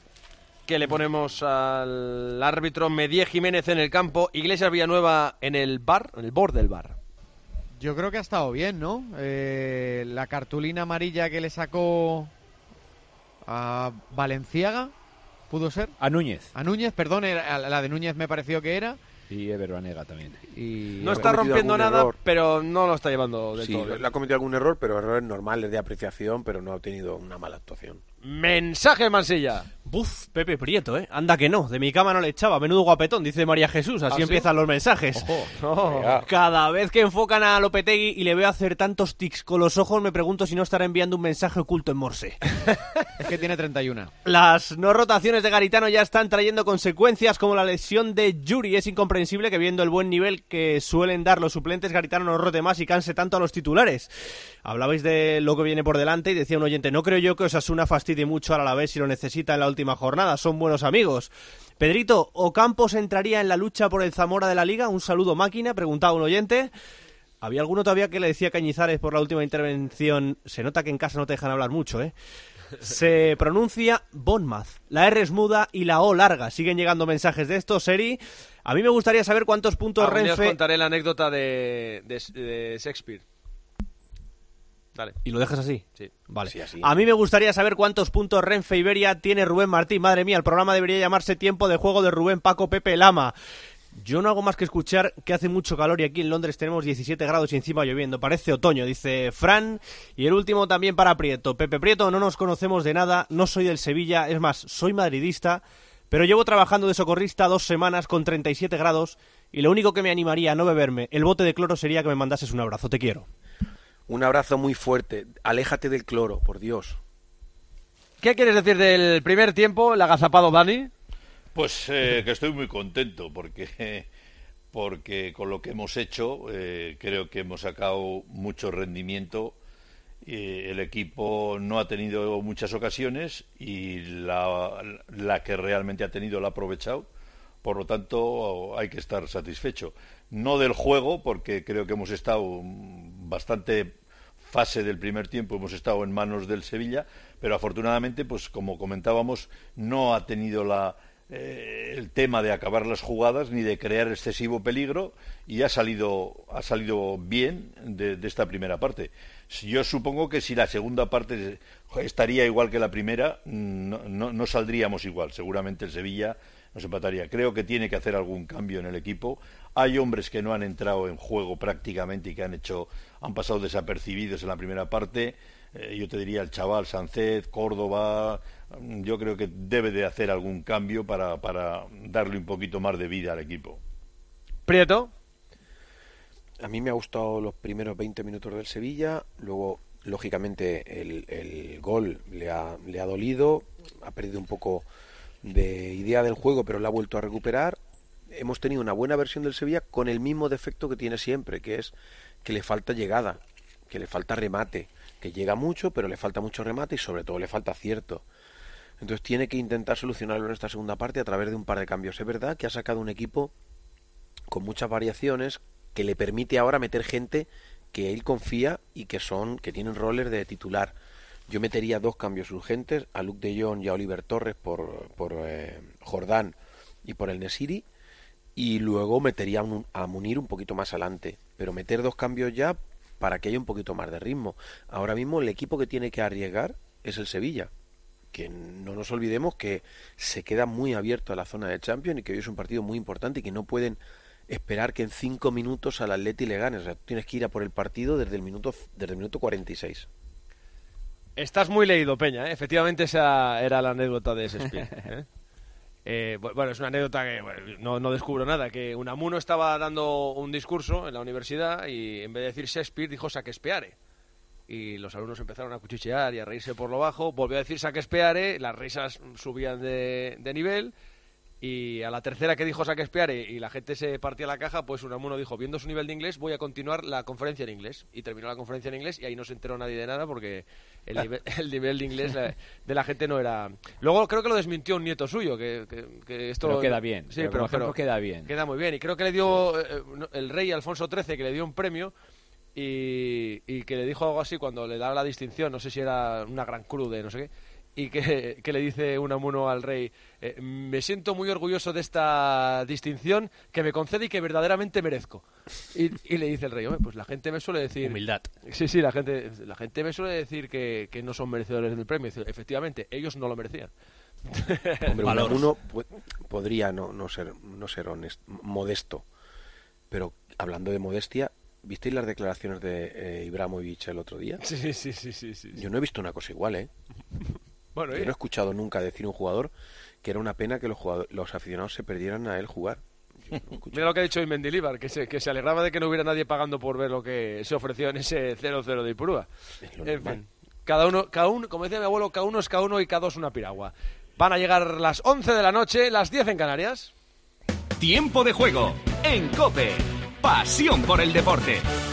Que le ponemos al árbitro Medié Jiménez en el campo, Iglesias Villanueva en el bar, en el borde del bar. Yo creo que ha estado bien, ¿no? Eh, la cartulina amarilla que le sacó a Valenciaga, ¿pudo ser? A Núñez. A Núñez, perdón, era, la de Núñez me pareció que era. Y Ever Banega también. Y no está rompiendo nada, error. Pero no lo está llevando del sí, todo. Le ha cometido algún error, pero errores normales de apreciación, pero no ha tenido una mala actuación. Mensaje, Mansilla. Buf, Pepe Prieto, ¿eh? Anda que no, de mi cama no le echaba. Menudo guapetón, dice María Jesús. Así ¿Ah, empiezan sí? los mensajes. Oh, Cada vez que enfocan a Lopetegui y le veo hacer tantos tics con los ojos, me pregunto si no estará enviando un mensaje oculto en Morse. Es que tiene treinta y uno. Las no rotaciones de Garitano ya están trayendo consecuencias, como la lesión de Yuri. Es incomprensible que viendo el buen nivel que suelen dar los suplentes, Garitano no rote más y canse tanto a los titulares. Hablabais de lo que viene por delante y decía un oyente, no creo yo que Osasuna fastidie mucho al Alavés si lo necesita en la última jornada, son buenos amigos. Pedrito, ¿Ocampos entraría en la lucha por el Zamora de la Liga? Un saludo, máquina, preguntaba un oyente. Había alguno todavía que le decía a Cañizares por la última intervención, se nota que en casa no te dejan hablar mucho, ¿eh? Se pronuncia Bonmaz, la R es muda y la O larga. Siguen llegando mensajes de esto, Seri. A mí me gustaría saber cuántos puntos Algún día Renfe... os contaré la anécdota de, de, de Shakespeare. Dale. ¿Y lo dejas así? Sí. Vale. Sí, así. A mí me gustaría saber cuántos puntos Renfe Iberia tiene Rubén Martín. Madre mía, el programa debería llamarse Tiempo de Juego de Rubén, Paco, Pepe, Lama. Yo no hago más que escuchar que hace mucho calor y aquí en Londres tenemos diecisiete grados y encima lloviendo. Parece otoño, dice Fran. Y el último también para Prieto. Pepe Prieto, no nos conocemos de nada, no soy del Sevilla, es más, soy madridista, pero llevo trabajando de socorrista dos semanas con treinta y siete grados y lo único que me animaría a no beberme el bote de cloro sería que me mandases un abrazo. Te quiero. Un abrazo muy fuerte. Aléjate del cloro, por Dios. ¿Qué quieres decir del primer tiempo, el agazapado Dani? Pues eh, que estoy muy contento porque, porque con lo que hemos hecho eh, creo que hemos sacado mucho rendimiento. Eh, el equipo no ha tenido muchas ocasiones y la, la que realmente ha tenido la ha aprovechado. Por lo tanto, hay que estar satisfecho. No del juego, porque creo que hemos estado bastante fase del primer tiempo, hemos estado en manos del Sevilla, pero afortunadamente, pues como comentábamos, no ha tenido la, eh, el tema de acabar las jugadas ni de crear excesivo peligro y ha salido, ha salido bien de, de esta primera parte. Yo supongo que si la segunda parte estaría igual que la primera, no, no, no saldríamos igual. Seguramente el Sevilla nos empataría. Creo que tiene que hacer algún cambio en el equipo. Hay hombres que no han entrado en juego prácticamente y que han hecho, han pasado desapercibidos en la primera parte. Eh, yo te diría el chaval Sánchez, Córdoba. Yo creo que debe de hacer algún cambio para, para darle un poquito más de vida al equipo. Prieto. A mí me ha gustado los primeros veinte minutos del Sevilla, luego, lógicamente, el, el gol le ha, le ha dolido, ha perdido un poco de idea del juego, pero la ha vuelto a recuperar. Hemos tenido una buena versión del Sevilla con el mismo defecto que tiene siempre, que es que le falta llegada, que le falta remate, que llega mucho, pero le falta mucho remate y sobre todo le falta acierto. Entonces tiene que intentar solucionarlo en esta segunda parte a través de un par de cambios. Es verdad que ha sacado un equipo con muchas variaciones, que le permite ahora meter gente que él confía y que son que tienen roles de titular. Yo metería dos cambios urgentes, a Luke de Jong y a Oliver Torres por, por eh, Jordán y por el Nesiri, y luego metería a, un, a Munir un poquito más adelante, pero meter dos cambios ya para que haya un poquito más de ritmo. Ahora mismo el equipo que tiene que arriesgar es el Sevilla, que no nos olvidemos que se queda muy abierto a la zona de Champions y que hoy es un partido muy importante y que no pueden esperar que en cinco minutos al Atleti le gane. O sea, tienes que ir a por el partido desde el minuto desde el minuto cuarenta y seis. Estás muy leído, Peña, ¿eh? Efectivamente esa era la anécdota de Shakespeare. ¿eh? Eh, bueno, es una anécdota que bueno, no, no descubro nada, que Unamuno estaba dando un discurso en la universidad y en vez de decir Shakespeare dijo Shakespeare. Y los alumnos empezaron a cuchichear y a reírse por lo bajo, volvió a decir Shakespeare, las risas subían de, de nivel. Y a la tercera que dijo Shakespeare y la gente se partía la caja, pues Unamuno dijo, viendo su nivel de inglés, voy a continuar la conferencia en inglés. Y terminó la conferencia en inglés y ahí no se enteró nadie de nada porque el nivel, el nivel de inglés de la gente no era... Luego creo que lo desmintió un nieto suyo, que, que, que esto... Pero queda bien, sí, pero, pero, ejemplo, pero queda bien. Queda muy bien. Y creo que le dio sí. eh, el rey Alfonso trece, que le dio un premio y, y que le dijo algo así cuando le da la distinción, no sé si era una gran cruz de no sé qué, y que, que le dice Unamuno al rey, eh, me siento muy orgulloso de esta distinción que me concede y que verdaderamente merezco. Y, y le dice el rey, pues la gente me suele decir... Humildad. Sí, sí, la gente la gente me suele decir que, que no son merecedores del premio. Dice, efectivamente, ellos no lo merecían. Hombre, Unamuno podría no, no ser, no ser honesto, modesto, pero hablando de modestia, ¿visteis las declaraciones de eh, Ibrahimovic el otro día? Sí, sí, sí, sí, sí, sí. Yo no he visto una cosa igual, ¿eh? Bueno, Yo no he escuchado nunca decir un jugador que era una pena que los, jugadores, los aficionados se perdieran a él jugar. No Mira lo que ha dicho Mendilibar, que se, que se alegraba de que no hubiera nadie pagando por ver lo que se ofreció en ese cero cero de Ipurúa. En fin, cada uno, cada uno, como decía mi abuelo, cada uno es cada uno y cada dos una piragua. Van a llegar las once de la noche, las diez en Canarias. Tiempo de juego en COPE. Pasión por el deporte.